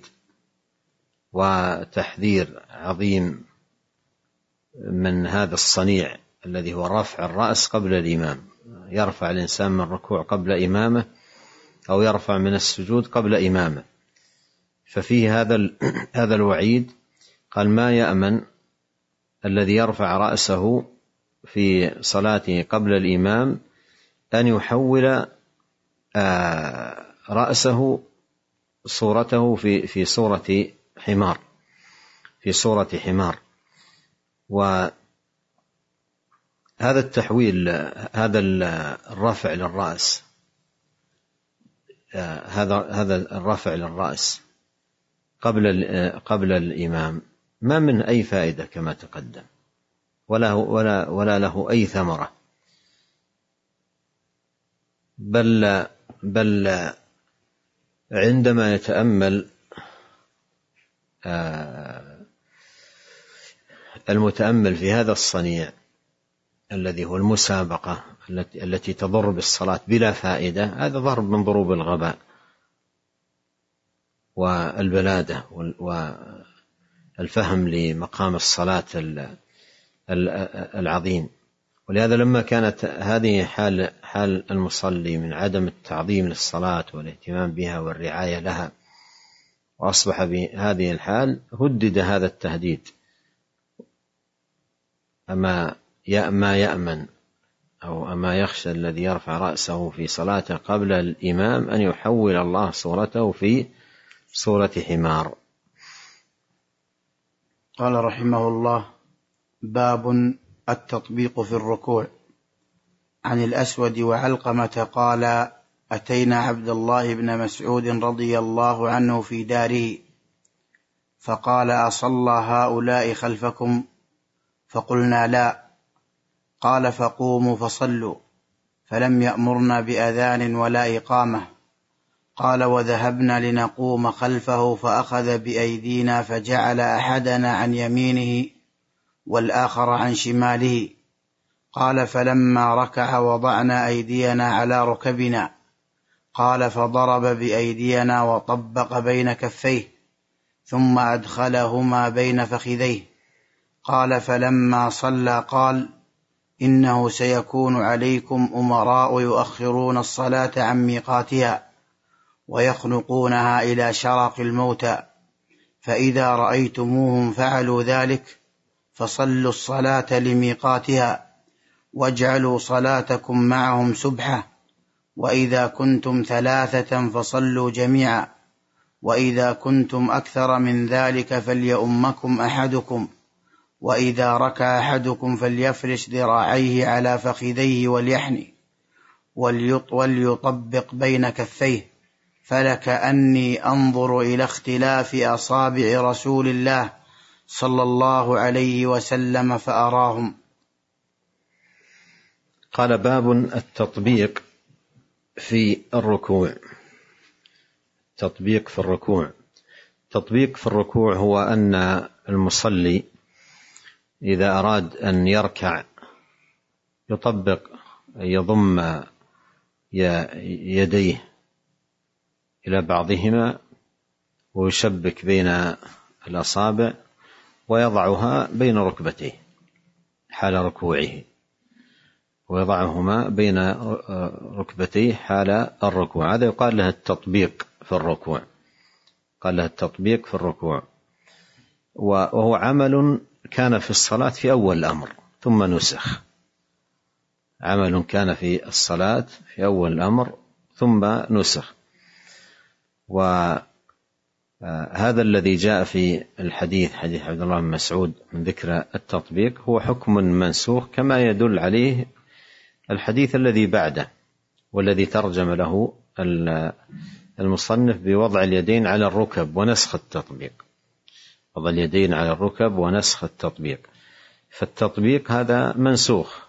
وتحذير عظيم من هذا الصنيع الذي هو رفع الرأس قبل الإمام. يرفع الإنسان من الركوع قبل إمامه، أو يرفع من السجود قبل إمامه. ففيه هذا الوعيد. قال: ما يأمن الذي يرفع رأسه في صلاته قبل الإمام أن يحول رأسه صورته في صورة حمار، في صورة حمار. وهذا التحويل، هذا الرفع للرأس، هذا الرفع للرأس قبل الإمام ما من أي فائدة كما تقدم، ولا له أي ثمرة، بل عندما يتأمل المتأمل في هذا الصنيع الذي هو المسابقة التي تضر بالصلاة بلا فائدة، هذا ضرب من ضروب الغباء والبلادة والفهم لمقام الصلاة العظيم. ولهذا لما كانت هذه حال المصلي من عدم التعظيم للصلاة والاهتمام بها والرعاية لها، وأصبح بهذه الحال، هدد هذا التهديد: أما يأمن أو أما يخشى الذي يرفع رأسه في صلاته قبل الإمام أن يحول الله صورته في صورة حمار. قال رحمه الله: باب التطبيق في الركوع. عن الأسود وعلقمة قال: أتينا عبد الله بن مسعود رضي الله عنه في داره، فقال: أصلى هؤلاء خلفكم؟ فقلنا: لا. قال: فقوموا فصلوا. فلم يأمرنا بأذان ولا إقامة. قال: وذهبنا لنقوم خلفه، فأخذ بأيدينا فجعل أحدنا عن يمينه والآخر عن شماله. قال: فلما ركع وضعنا أيدينا على ركبنا. قال: فضرب بأيدينا وطبق بين كفيه، ثم أدخلهما بين فخذيه. قال: فلما صلى قال: إنه سيكون عليكم أمراء يؤخرون الصلاة عن ميقاتها ويخنقونها إلى شرق الموتى، فإذا رأيتموهم فعلوا ذلك فصلوا الصلاة لميقاتها، واجعلوا صلاتكم معهم سبحة، وإذا كنتم 3 فصلوا جميعا، وإذا كنتم أكثر من ذلك فليؤمكم أحدكم، وإذا ركع أحدكم فليفرش ذراعيه على فخذيه وليحني وليطبق بين كفيه، فلكأني أنظر إلى اختلاف أصابع رسول الله صلى الله عليه وسلم فأراهم. قال: باب التطبيق في الركوع. تطبيق في الركوع. تطبيق في الركوع هو أن المصلي إذا أراد أن يركع يطبق، يضم يديه إلى بعضهما ويشبك بين الأصابع ويضعها بين ركبتيه حال ركوعه، ويضعهما بين ركبتيه حال الركوع. هذا يقال له التطبيق في الركوع، قال له التطبيق في الركوع. وهو عمل كان في الصلاة في أول الأمر ثم نسخ. عمل كان في الصلاة في أول الأمر ثم نسخ. وهذا الذي جاء في الحديث، حديث عبد الله بن مسعود من ذكر التطبيق، هو حكم منسوخ كما يدل عليه الحديث الذي بعده، والذي ترجم له المصنف بوضع اليدين على الركب ونسخ التطبيق. وضع اليدين على الركب ونسخ التطبيق. فالتطبيق هذا منسوخ،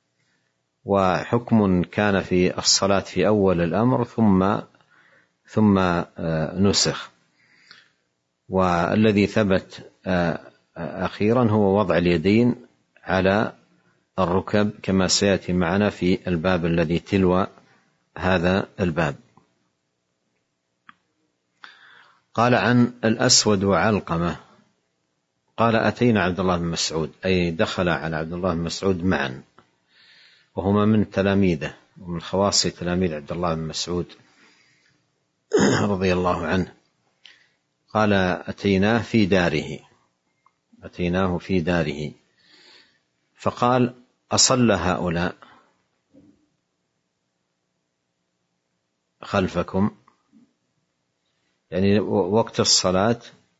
وحكم كان في الصلاة في أول الأمر ثم نسخ. والذي ثبت أخيرا هو وضع اليدين على الركب كما سيأتي معنا في الباب الذي تلو هذا الباب. قال: عن الأسود وعلقمة قال: أتينا عبد الله بن مسعود، أي دخل على عبد الله بن مسعود معا، وهما من تلاميذه ومن خواص تلاميذ عبد الله بن مسعود رضي الله عنه. قال: أتيناه في داره، أتيناه في داره. فقال: أصلى هؤلاء خلفكم؟ يعني وقت الصلاة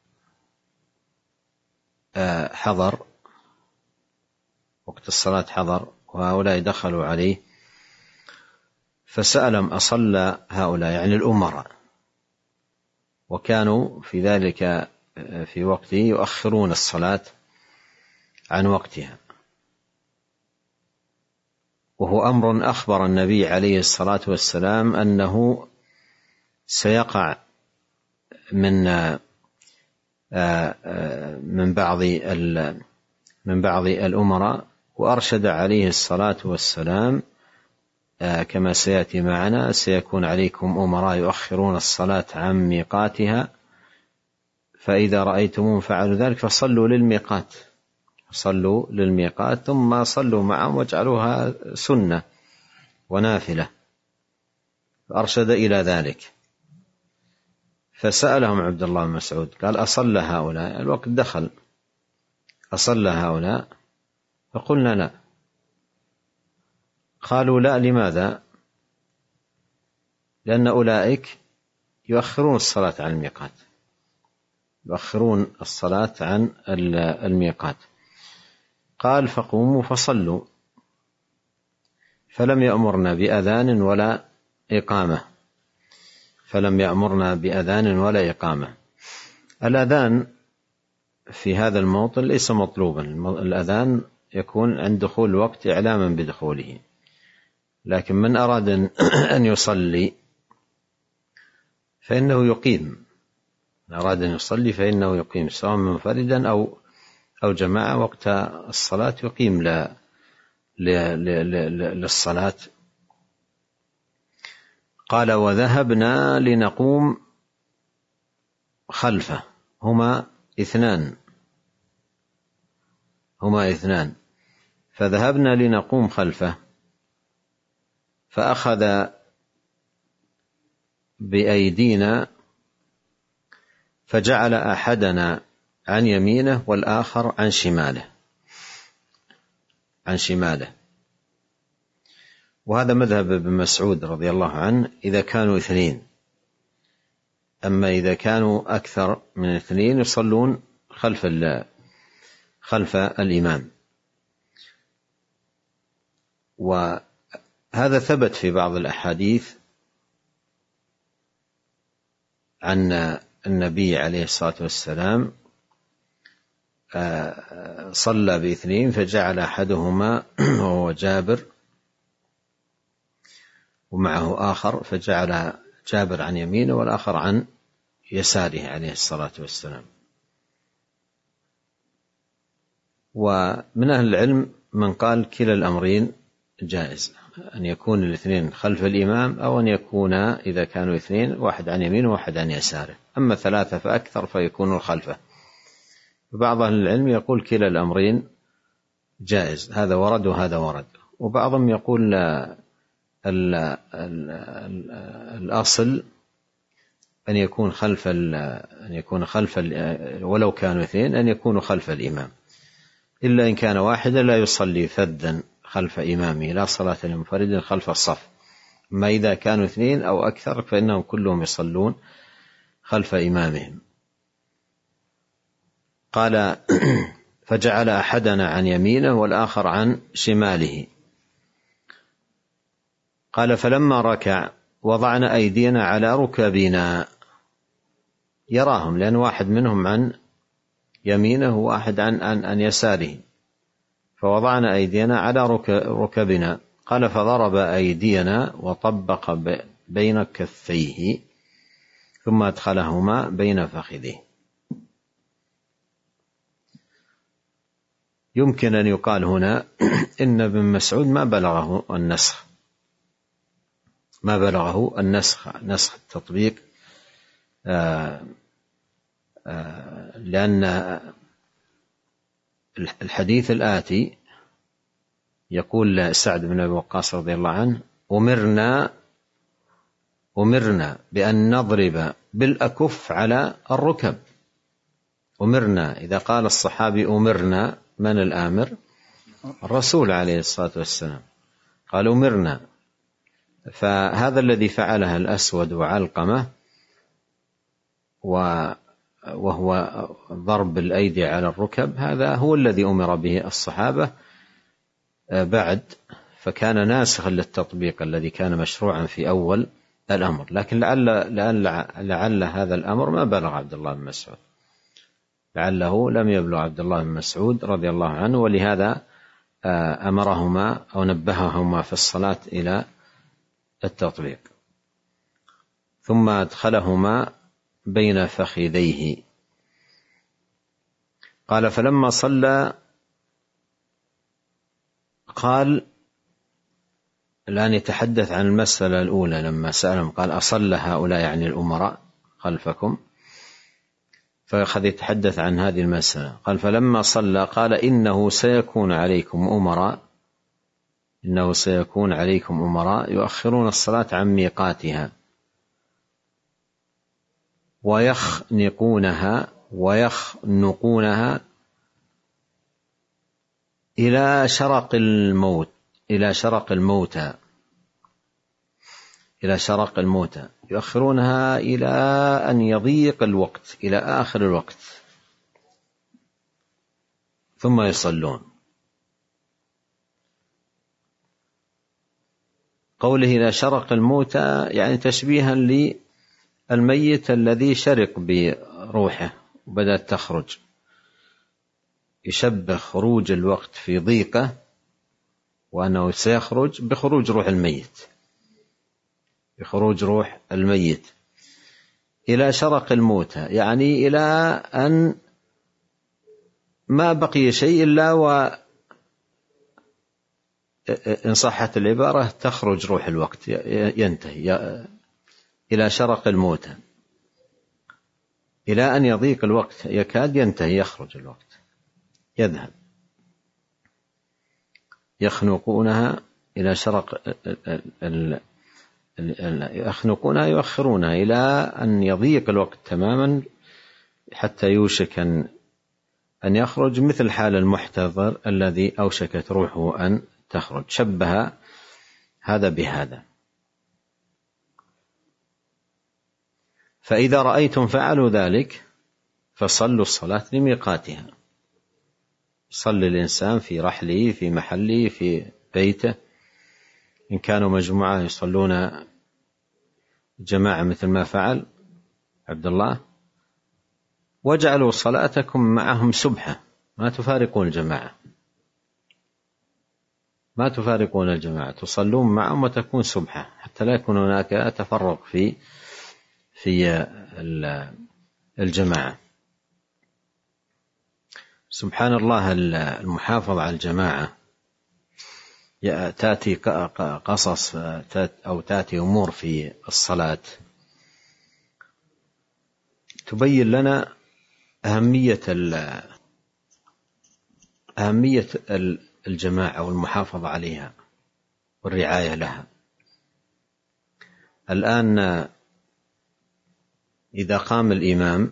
حضر، وقت الصلاة حضر وهؤلاء دخلوا عليه فسألهم أصلى هؤلاء، يعني الأمراء، وكانوا في ذلك في وقته يؤخرون الصلاة عن وقتها، وهو أمر أخبر النبي عليه الصلاة والسلام أنه سيقع من بعض الأمراء، وأرشد عليه الصلاة والسلام كما سيأتي معنا: سيكون عليكم أمراء يؤخرون الصلاة عن ميقاتها، فإذا رأيتموهم فعلوا ذلك فصلوا للميقات ثم صلوا معهم واجعلوها سنة ونافلة. فأرشد إلى ذلك. فسألهم عبد الله بن مسعود قال: أصلى هؤلاء؟ الوقت دخل، أصلى هؤلاء؟ فقلنا: لا. قالوا: لا، لماذا؟ لأن أولئك يؤخرون الصلاة عن الميقات، يؤخرون الصلاة عن الميقات. قال: فقوموا فصلوا. فلم يأمرنا بأذان ولا إقامة، الأذان في هذا الموطن ليس مطلوبا، الأذان يكون عند دخول الوقت إعلاما بدخوله، لكن من أراد أن يصلي فإنه يقيم، سواء منفردا أو جماعة، وقت الصلاة يقيم للصلاة. قال: وذهبنا لنقوم خلفه، هما اثنان، فذهبنا لنقوم خلفه، فأخذ بأيدينا فجعل أحدنا عن يمينه والآخر عن شماله. وهذا مذهب ابن مسعود رضي الله عنه إذا كانوا اثنين، أما إذا كانوا أكثر من اثنين يصلون خلف الإمام. وهذا ثبت في بعض الأحاديث عن النبي عليه الصلاة والسلام صلى باثنين فجعل أحدهما وهو جابر ومعه آخر، فجعل جابر عن يمينه والآخر عن يساره عليه الصلاة والسلام. ومن أهل العلم من قال كلا الأمرين جائز، أن يكون الاثنين خلف الإمام، أو أن يكون إذا كانوا اثنين واحد عن يمينه وواحد عن يساره، أما ثلاثة فأكثر فيكونوا خلفه. وبعض أهل العلم يقول كلا الأمرين جائز، هذا ورد وهذا ورد. وبعضهم يقول الأصل أن يكون خلف ولو كانوا اثنين أن يكونوا خلف الإمام، إلا إن كان واحدا لا يصلي فذا خلف إمامه، لا صلاة لمنفرد خلف الصف. ما إذا كانوا اثنين أو أكثر فإنهم كلهم يصلون خلف إمامهم. قال: فجعل أحدنا عن يمينه والآخر عن شماله. قال: فلما ركع وضعنا أيدينا على ركبنا، يراهم لأن واحد منهم عن يمينه وواحد عن يساره، فوضعنا أيدينا على ركبنا. قال: فضرب أيدينا وطبق بين كفيه ثم أدخلهما بين فخذيه. يمكن أن يقال هنا إن ابن مسعود ما بلغه النسخ، نسخ التطبيق، لأن الحديث الآتي يقول سعد بن أبي وقاص رضي الله عنه: أمرنا بأن نضرب بالأكف على الركب. أمرنا، إذا قال الصحابي أمرنا، من الآمر؟ الرسول عليه الصلاة والسلام، قال أمرنا. فهذا الذي فعلها الأسود وعلقمة وهو ضرب الأيدي على الركب، هذا هو الذي أمر به الصحابة بعد، فكان ناسخا للتطبيق الذي كان مشروعا في أول الأمر. لكن لعل هذا الأمر ما بلغ عبد الله بن مسعود، لعله لم يبلغ عبد الله بن مسعود رضي الله عنه، ولهذا أمرهما أو نبههما في الصلاة إلى التطبيق. ثم أدخلهما بين فخذيه. قال فلما صلى قال، الآن يتحدث عن المسألة الأولى لما سألهم قال أصلى هؤلاء يعني الأمراء خلفكم، فأخذ يتحدث عن هذه المسألة. قال فلما صلى قال إنه سيكون عليكم أمراء يؤخرون الصلاة عن ميقاتها ويخنقونها إلى شرق الموتى، يؤخرونها إلى أن يضيق الوقت، إلى آخر الوقت، ثم يصلون. قوله إلى شرق الموتى يعني تشبيها للميت الذي شرق بروحه وبدأت تخرج، يشبه خروج الوقت في ضيقة وأنه سيخرج بخروج روح الميت، إلى شرق الموتى يعني إلى أن ما بقي شيء إلا إن صحت العبارة تخرج روح الوقت، ينتهي إلى شرق الموتى، إلى أن يضيق الوقت، يكاد ينتهي، يخرج الوقت، يذهب. يخنقونها إلى شرق يخنقونها يؤخرونها إلى أن يضيق الوقت تماما حتى يوشك أن يخرج، مثل حال المحتضر الذي أوشكت روحه أن تخرج. شبه هذا بهذا. فإذا رأيتم فعلوا ذلك فصلوا الصلاة لميقاتها. صلي الإنسان في رحله، في محله، في بيته، إن كانوا مجموعة يصلون جماعة مثل ما فعل عبد الله، واجعلوا صلاتكم معهم سبحة، ما تفارقون الجماعة، تصلون معهم وتكون سبحة، حتى لا يكون هناك تفرق في الجماعة. سبحان الله، المحافظة على الجماعة تأتي قصص أو تأتي أمور في الصلاة تبين لنا أهمية الجماعة والمحافظة عليها والرعاية لها. الآن إذا قام الإمام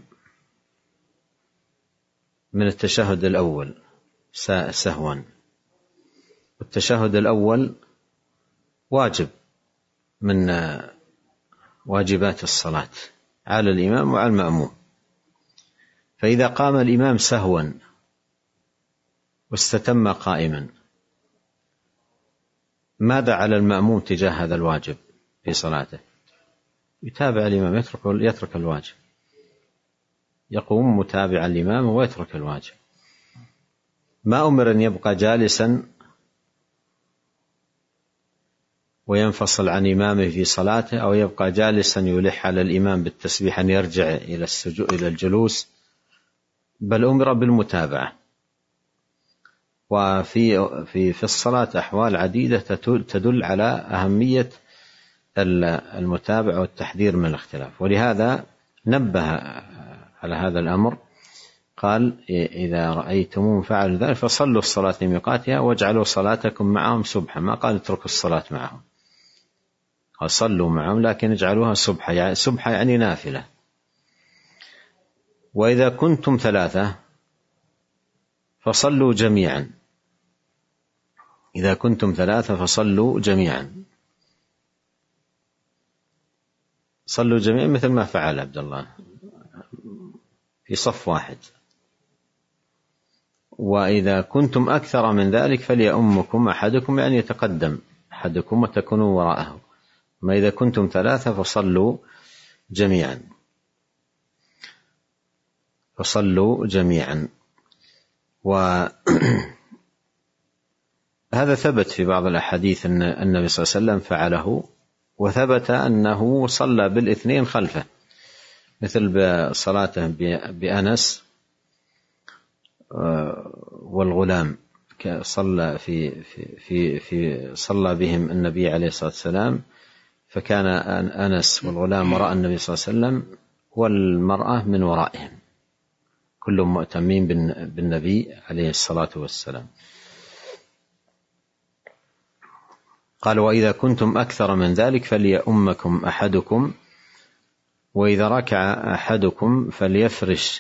من التشهد الأول سهوا، والتشهد الأول واجب من واجبات الصلاة على الإمام وعلى المأموم، فإذا قام الإمام سهوا واستتم قائما، ماذا على المأموم تجاه هذا الواجب في صلاته؟ يتابع الإمام، يترك الواجب، يقوم متابعا الإمام ويترك الواجب. ما أمر أن يبقى جالسا وينفصل عن إمامه في صلاته، أو يبقى جالسا يلح على الإمام بالتسبيح أن يرجع إلى الجلوس، بل أمر بالمتابعة. وفي الصلاة أحوال عديدة تدل على أهمية المتابعة والتحذير من الاختلاف، ولهذا نبه على هذا الأمر. قال إذا رأيتموهم فعلوا ذلك فصلوا الصلاة لميقاتها واجعلوا صلاتكم معهم سبحة، ما قال اتركوا الصلاة معهم، قال صلوا معهم لكن اجعلوها سبحة، يعني سبحة يعني نافلة. وإذا كنتم 3 فصلوا جميعا، إذا كنتم 3 فصلوا جميعا. صلوا جميعا مثل ما فعل عبد الله في صف واحد. وإذا كنتم أكثر من ذلك فليؤمكم أحدكم، يعني يتقدم أحدكم وتكونوا وراءه. ما إذا كنتم 3 فصلوا جميعا، فصلوا جميعا. وهذا ثبت في بعض الأحاديث أن النبي صلى الله عليه وسلم فعله، وثبت أنه صلى بالاثنين خلفه، مثل بصلاته بأنس والغلام، صلى صلى بهم النبي عليه الصلاة والسلام، فكان أنس والغلام وراء النبي صلى الله عليه وسلم والمرأة من ورائهم، كلهم مؤتمين بالنبي عليه الصلاة والسلام. قال: وإذا كنتم أكثر من ذلك فليؤمكم أحدكم، وإذا ركع أحدكم فليفرش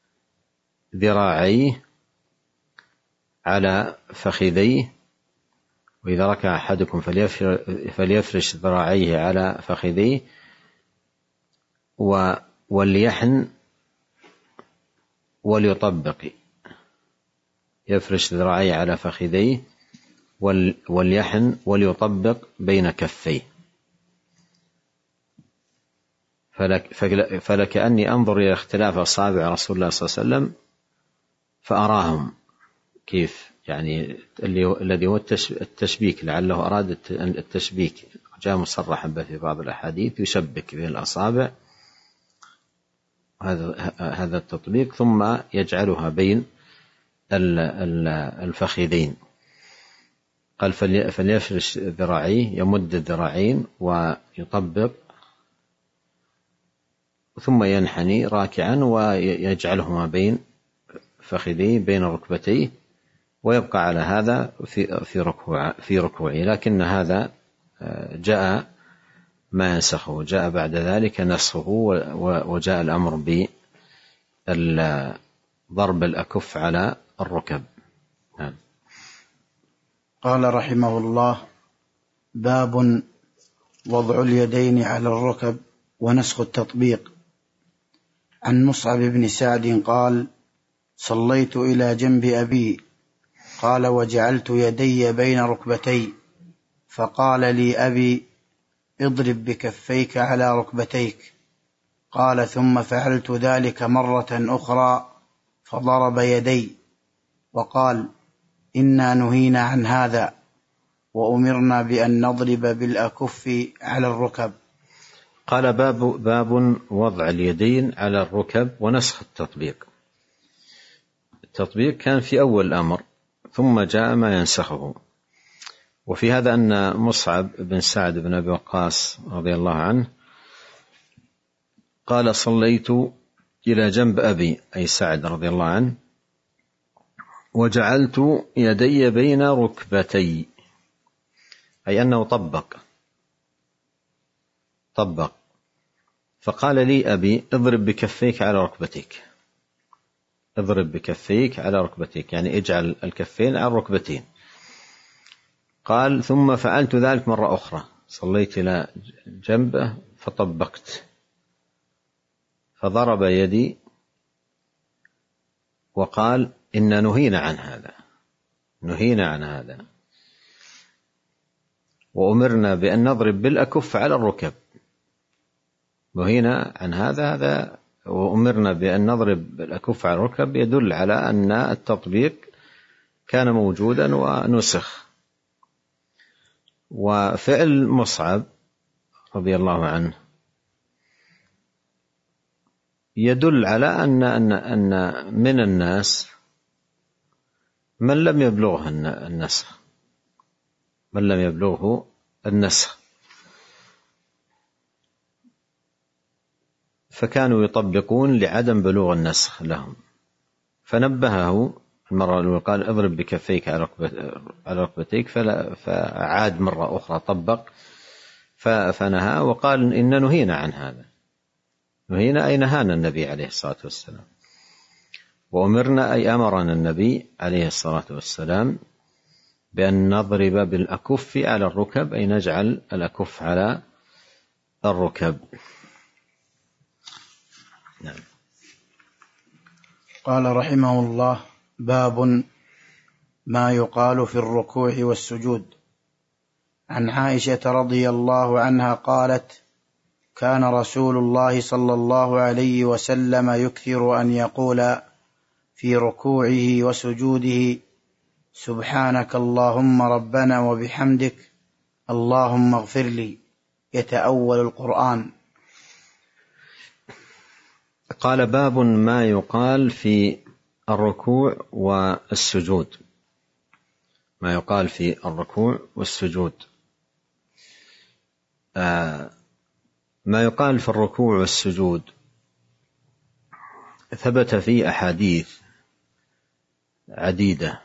ذراعيه على فخذيه. وإذا ركع أحدكم فليفرش ذراعيه على فخذيه، وليحن وليطبق. يفرش ذراعيه على فخذيه وليحن وليطبق بين كفيه. فلكأني أنظر إلى اختلاف أصابع رسول الله صلى الله عليه وسلم فأراهم كيف، يعني الذي هو التشبيك، لعله أراد التشبيك، جاء مصرحا به في بعض الأحاديث، يشبك به الأصابع، هذا التطبيق، ثم يجعلها بين الفخذين. قال: فليفرش ذراعيه، يمد الذراعين ويطبق، ثم ينحني راكعا ويجعلهما بين فخذيه بين ركبتيه، ويبقى على هذا في ركوعه. لكن هذا جاء ما ينسخه، جاء بعد ذلك نسخه، وجاء الأمر بضرب الأكف على الركب. نعم. قال رحمه الله: باب وضع اليدين على الركب ونسخ التطبيق. عن مصعب بن سعد قال: صليت إلى جنب أبي، قال: وجعلت يدي بين ركبتي، فقال لي أبي: اضرب بكفيك على ركبتيك. قال: ثم فعلت ذلك مرة أخرى فضرب يدي، وقال: إنا نهينا عن هذا، وأمرنا بأن نضرب بالأكف على الركب. قال: باب وضع اليدين على الركب ونسخ التطبيق. التطبيق كان في أول الأمر، ثم جاء ما ينسخه. وفي هذا أن مصعب بن سعد بن أبي وقاص رضي الله عنه قال: صليت إلى جنب أبي، أي سعد رضي الله عنه، وجعلت يدي بين ركبتي، أي أنه طبق. فقال لي أبي: اضرب بكفيك على ركبتيك، اضرب بكفيك على ركبتيك، يعني اجعل الكفين على الركبتين. قال: ثم فعلت ذلك مرة أخرى، صليت إلى جنبه فطبقت، فضرب يدي وقال: إنا نهينا عن هذا، وأمرنا بأن نضرب بالأكف على الركب. نهينا عن هذا وأمرنا بأن نضرب بالأكف على الركب، يدل على أن التطبيق كان موجودا ونسخ. وفعل مصعب رضي الله عنه يدل على أن من الناس من لم يبلغه النسخ، فكانوا يطبقون لعدم بلوغ النسخ لهم، فنبهه المرة الأولى قال: اضرب بكفيك على ركبتيك، فعاد مرة أخرى طبق فنهى، وقال: إن نهينا عن هذا. نهينا أي نهانا النبي عليه الصلاة والسلام، وأمرنا أي أمرنا النبي عليه الصلاة والسلام بأن نضرب بالأكف على الركب، أي نجعل الأكف على الركب. نعم. قال رحمه الله: باب ما يقال في الركوع والسجود. عن عائشة رضي الله عنها قالت: كان رسول الله صلى الله عليه وسلم يكثر أن يقول في ركوعه وسجوده: سبحانك اللهم ربنا وبحمدك اللهم اغفر لي، يتأول القرآن. قال: باب ما يقال في الركوع والسجود. ما يقال في الركوع والسجود. ما يقال في الركوع والسجود ثبت في أحاديث عديدة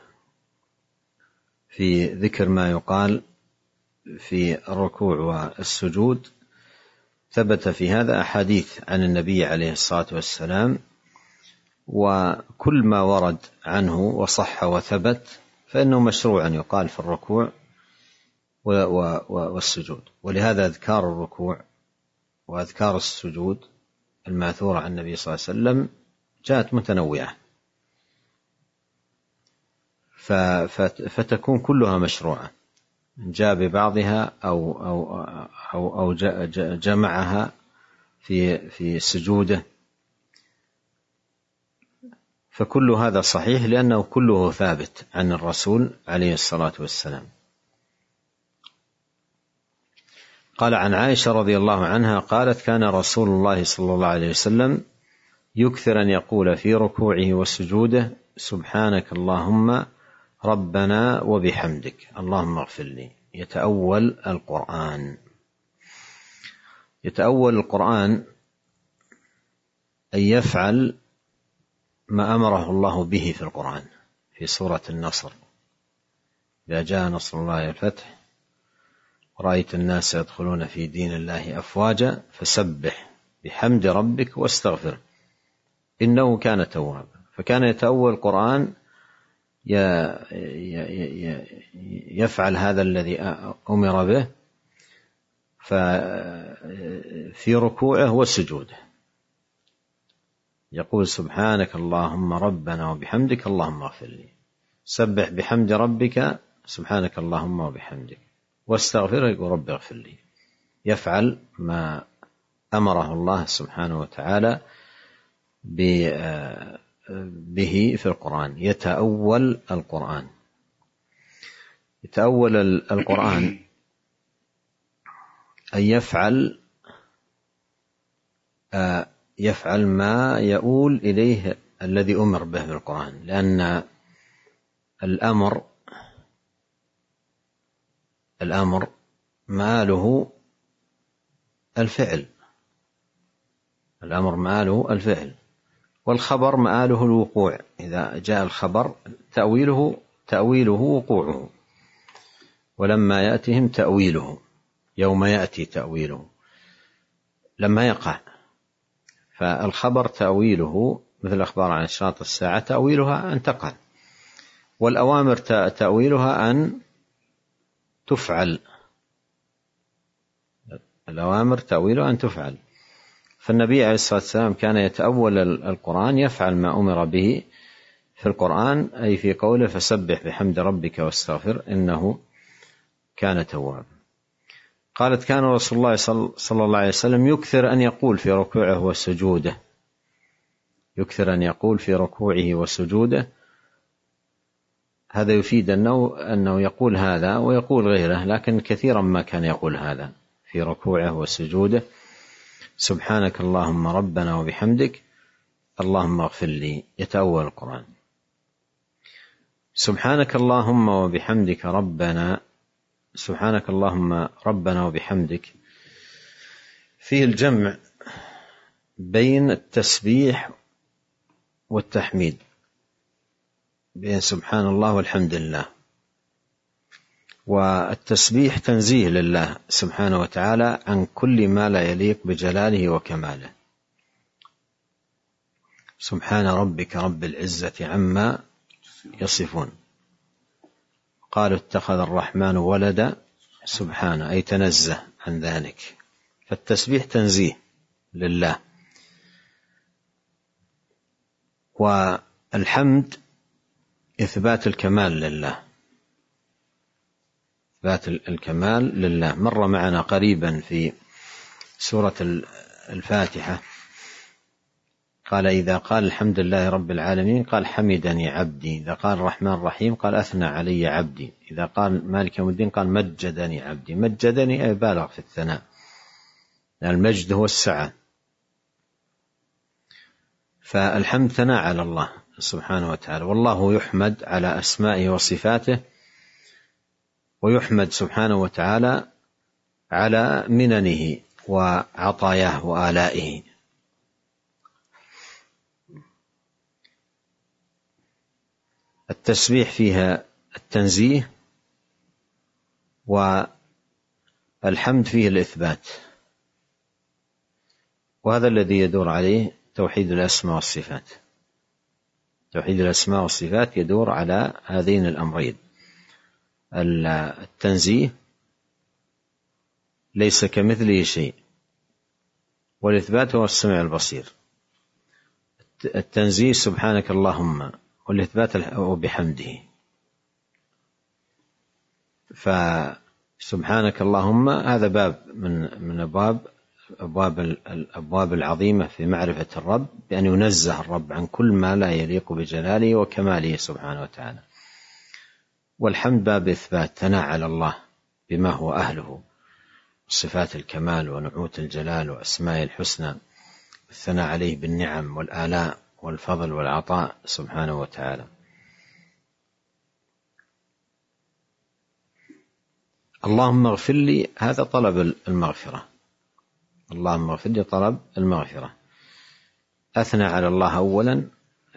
في ذكر ما يقال في الركوع والسجود. ثبت في هذا أحاديث عن النبي عليه الصلاة والسلام، وكل ما ورد عنه وصح وثبت فإنه مشروع أن يقال في الركوع والسجود. ولهذا أذكار الركوع وأذكار السجود الماثورة عن النبي صلى الله عليه وسلم جاءت متنوعة، فتكون كلها مشروعة، جاء ببعضها أو جمعها في سجوده، فكل هذا صحيح لأنه كله ثابت عن الرسول عليه الصلاة والسلام. قال: عن عائشة رضي الله عنها قالت: كان رسول الله صلى الله عليه وسلم يكثر أن يقول في ركوعه وسجوده: سبحانك اللهم ربنا وبحمدك اللهم اغفر لي، يتأول القرآن. يتأول القرآن أن يفعل ما أمره الله به في القرآن. في سورة النصر: إذا جاء نصر الله والفتح ورأيت الناس يدخلون في دين الله أفواجا فسبح بحمد ربك واستغفر إنه كان توابا. فكان يتأول القرآن يفعل هذا الذي أمر به في ركوعه وسجوده، يقول: سبحانك اللهم ربنا وبحمدك اللهم اغفر لي، سبح بحمد ربك سبحانك اللهم وبحمدك، واستغفره يقول: رب اغفر لي. يفعل ما أمره الله سبحانه وتعالى به في القرآن. يتأول القرآن. يتأول القرآن أن يفعل ما يؤول إليه الذي أمر به في القرآن، لأن الأمر مآله الفعل. الأمر مآله الفعل، والخبر مآله الوقوع. إذا جاء الخبر تأويله وقوعه، ولما يأتهم تأويله يوم يأتي تأويله لما يقع. فالخبر تأويله مثل الأخبار عن أشراط الساعة تأويلها أن تقع، والأوامر تأويلها أن تفعل. الأوامر تأويلها أن تفعل. فالنبي عليه الصلاة والسلام كان يتأول القرآن، يفعل ما أمر به في القرآن، أي في قوله: فسبح بحمد ربك واستغفر إنه كان توابا. قالت: كان رسول الله صلى الله عليه وسلم يكثر أن يقول في ركوعه وسجوده. يكثر أن يقول في ركوعه وسجوده. هذا يفيد أنه يقول هذا ويقول غيره، لكن كثيرا ما كان يقول هذا في ركوعه وسجوده: سبحانك اللهم ربنا وبحمدك اللهم اغفر لي. يتأول القرآن. سبحانك اللهم وبحمدك ربنا، سبحانك اللهم ربنا وبحمدك فيه الجمع بين التسبيح والتحميد، بين سبحان الله والحمد لله. والتسبيح تنزيه لله سبحانه وتعالى عن كل ما لا يليق بجلاله وكماله. سبحان ربك رب العزة عما يصفون. قالوا اتخذ الرحمن ولدا سبحانه، أي تنزه عن ذلك. فالتسبيح تنزيه لله، والحمد إثبات الكمال لله، إثبات الكمال لله. مر معنا قريبا في سورة الفاتحة قال إذا قال الحمد لله رب العالمين قال حمدني عبدي، إذا قال الرحمن الرحيم قال أثنى علي عبدي، إذا قال مالك يوم الدين قال مجدني عبدي. مجدني أي بالغ في الثناء، المجد هو السعة. فالحمد ثناء على الله سبحانه وتعالى، والله يحمد على أسمائه وصفاته، ويحمد سبحانه وتعالى على مننه وعطاياه وآلائه. التسبيح فيها التنزيه، والحمد فيه الإثبات، وهذا الذي يدور عليه توحيد الأسماء والصفات. توحيد الأسماء والصفات يدور على هذين الأمرين: التنزيه ليس كمثله شيء، والإثبات هو السميع البصير. التنزيه سبحانك اللهم، والإثبات بحمده. فسبحانك اللهم هذا باب من الأبواب العظيمة في معرفة الرب، بأن ينزه الرب عن كل ما لا يليق بجلاله وكماله سبحانه وتعالى. والحمد باب إثبات، ثناء على الله بما هو أهله، صفات الكمال ونعوت الجلال وأسماء الحسنى، الثناء عليه بالنعم والآلاء والفضل والعطاء سبحانه وتعالى. اللهم اغفر لي، هذا طلب المغفرة. اللهم اغفر لي طلب المغفرة. أثنى على الله أولا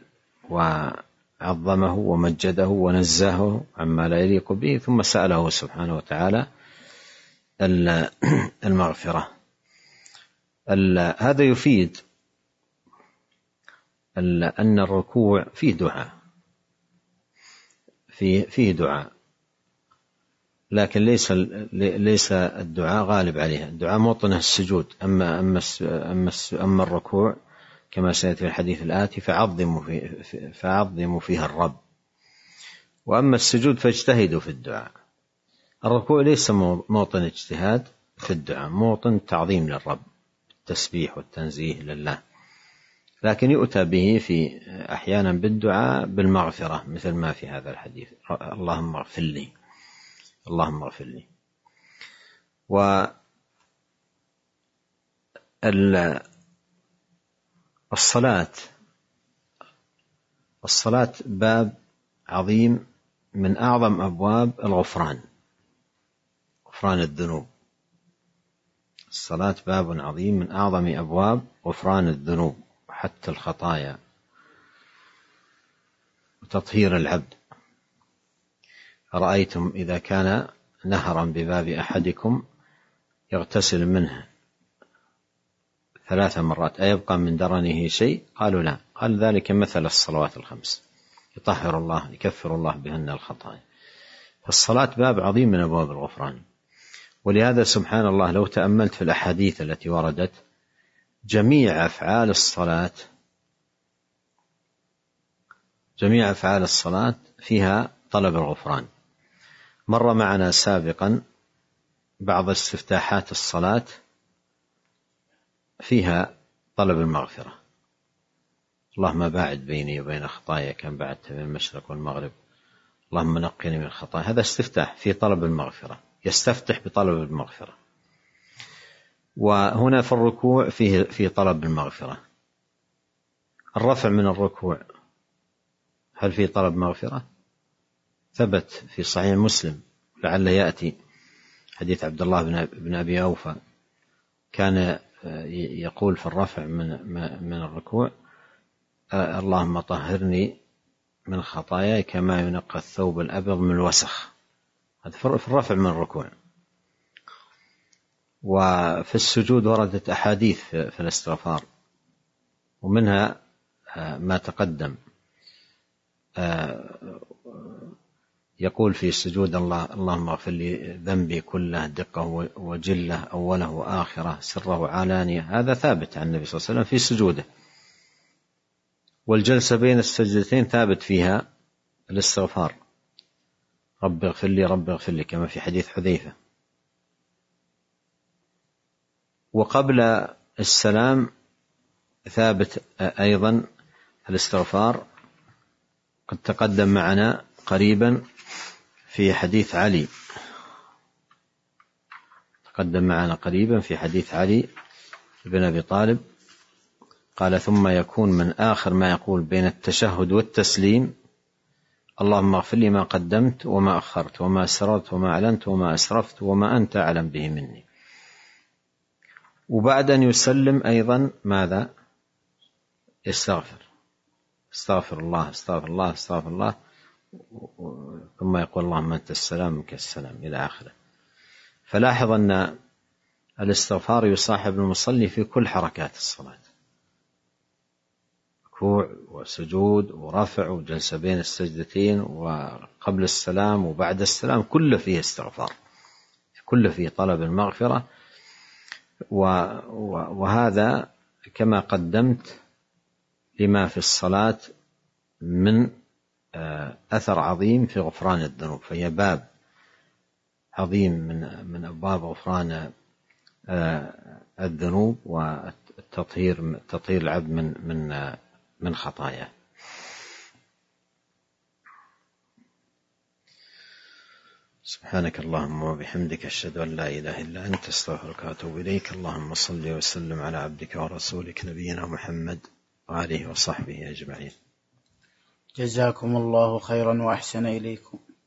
وعظمه ومجده ونزهه عما لا يليق به، ثم سأله سبحانه وتعالى المغفرة. هذا يفيد أن الركوع فيه دعاء، فيه دعاء، لكن ليس الدعاء غالب عليه. الدعاء موطنه السجود. أما الركوع كما سيأتي في الحديث الآتي فعظموا فيها الرب، وأما السجود فاجتهدوا في الدعاء. الركوع ليس موطن اجتهاد في الدعاء، موطن تعظيم للرب، التسبيح والتنزيه لله، لكن يؤتى به في أحيانا بالدعاء بالمغفرة، مثل ما في هذا الحديث: اللهم اغفر لي، اللهم اغفر لي. الصلاة باب عظيم من أعظم أبواب الغفران، غفران الذنوب. الصلاة باب عظيم من أعظم أبواب غفران الذنوب وحتى الخطايا وتطهير العبد. أرأيتم إذا كان نهرا بباب أحدكم يغتسل منه 3 مرات أيبقى من درنه شيء؟ قالوا لا. قال ذلك مثل الصلوات الخمس، يطهر الله، يكفر الله بهن الخطايا. فالصلاة باب عظيم من أبواب الغفران. ولهذا سبحان الله لو تأملت في الأحاديث التي وردت، جميع أفعال الصلاة فيها طلب الغفران. مر معنا سابقا بعض استفتاحات الصلاة فيها طلب المغفرة: اللهم باعد بيني وبين خطاياي كما بعدت بين المشرق والمغرب، اللهم نقني من الخطايا. هذا استفتاح في طلب المغفرة، يستفتح بطلب المغفرة. وهنا في الركوع فيه طلب المغفرة. الرفع من الركوع هل فيه طلب مغفرة؟ ثبت في صحيح مسلم، لعل يأتي حديث عبد الله بن أبي أوفى، كان يقول في الرفع من الركوع: اللهم طهرني من خطاياي كما ينقى الثوب الأبيض من الوسخ. هذا في الرفع من الركوع. وفي السجود وردت أحاديث في الاستغفار، ومنها ما تقدم: يقول في سجود اللهم اغفر لي ذنبي كله دقه وجله أوله وآخره سره وعلانية، هذا ثابت عن النبي صلى الله عليه وسلم في سجوده. والجلسة بين السجدتين ثابت فيها الاستغفار، رب اغفر لي رب اغفر لي، كما في حديث حذيفة. وقبل السلام ثابت أيضا الاستغفار، قد تقدم معنا قريبا في حديث علي، بن أبي طالب قال ثم يكون من آخر ما يقول بين التشهد والتسليم اللهم اغفر لي ما قدمت وما أخرت وما أسررت وما أعلنت وما أسرفت وما أنت أعلم به مني. وبعد أن يسلم أيضا ماذا؟ استغفر الله ثم يقول اللهم أنت السلام منك السلام إلى آخره. فلاحظ أن الاستغفار يصاحب المصلي في كل حركات الصلاة، ركوع وسجود ورفع وجلسة بين السجدتين وقبل السلام وبعد السلام، كله فيه استغفار، كله فيه طلب المغفرة. وهذا كما قدمت لما في الصلاة من أثر عظيم في غفران الذنوب، فهي باب عظيم من أبواب غفران الذنوب وتطهير العبد من خطاياه. سبحانك اللهم وبحمدك أشهد أن لا إله إلا أنت أستغفرك وأتوب إليك. اللهم صل وسلم على عبدك ورسولك نبينا محمد وآله وصحبه أجمعين. جزاكم الله خيرا وأحسن إليكم.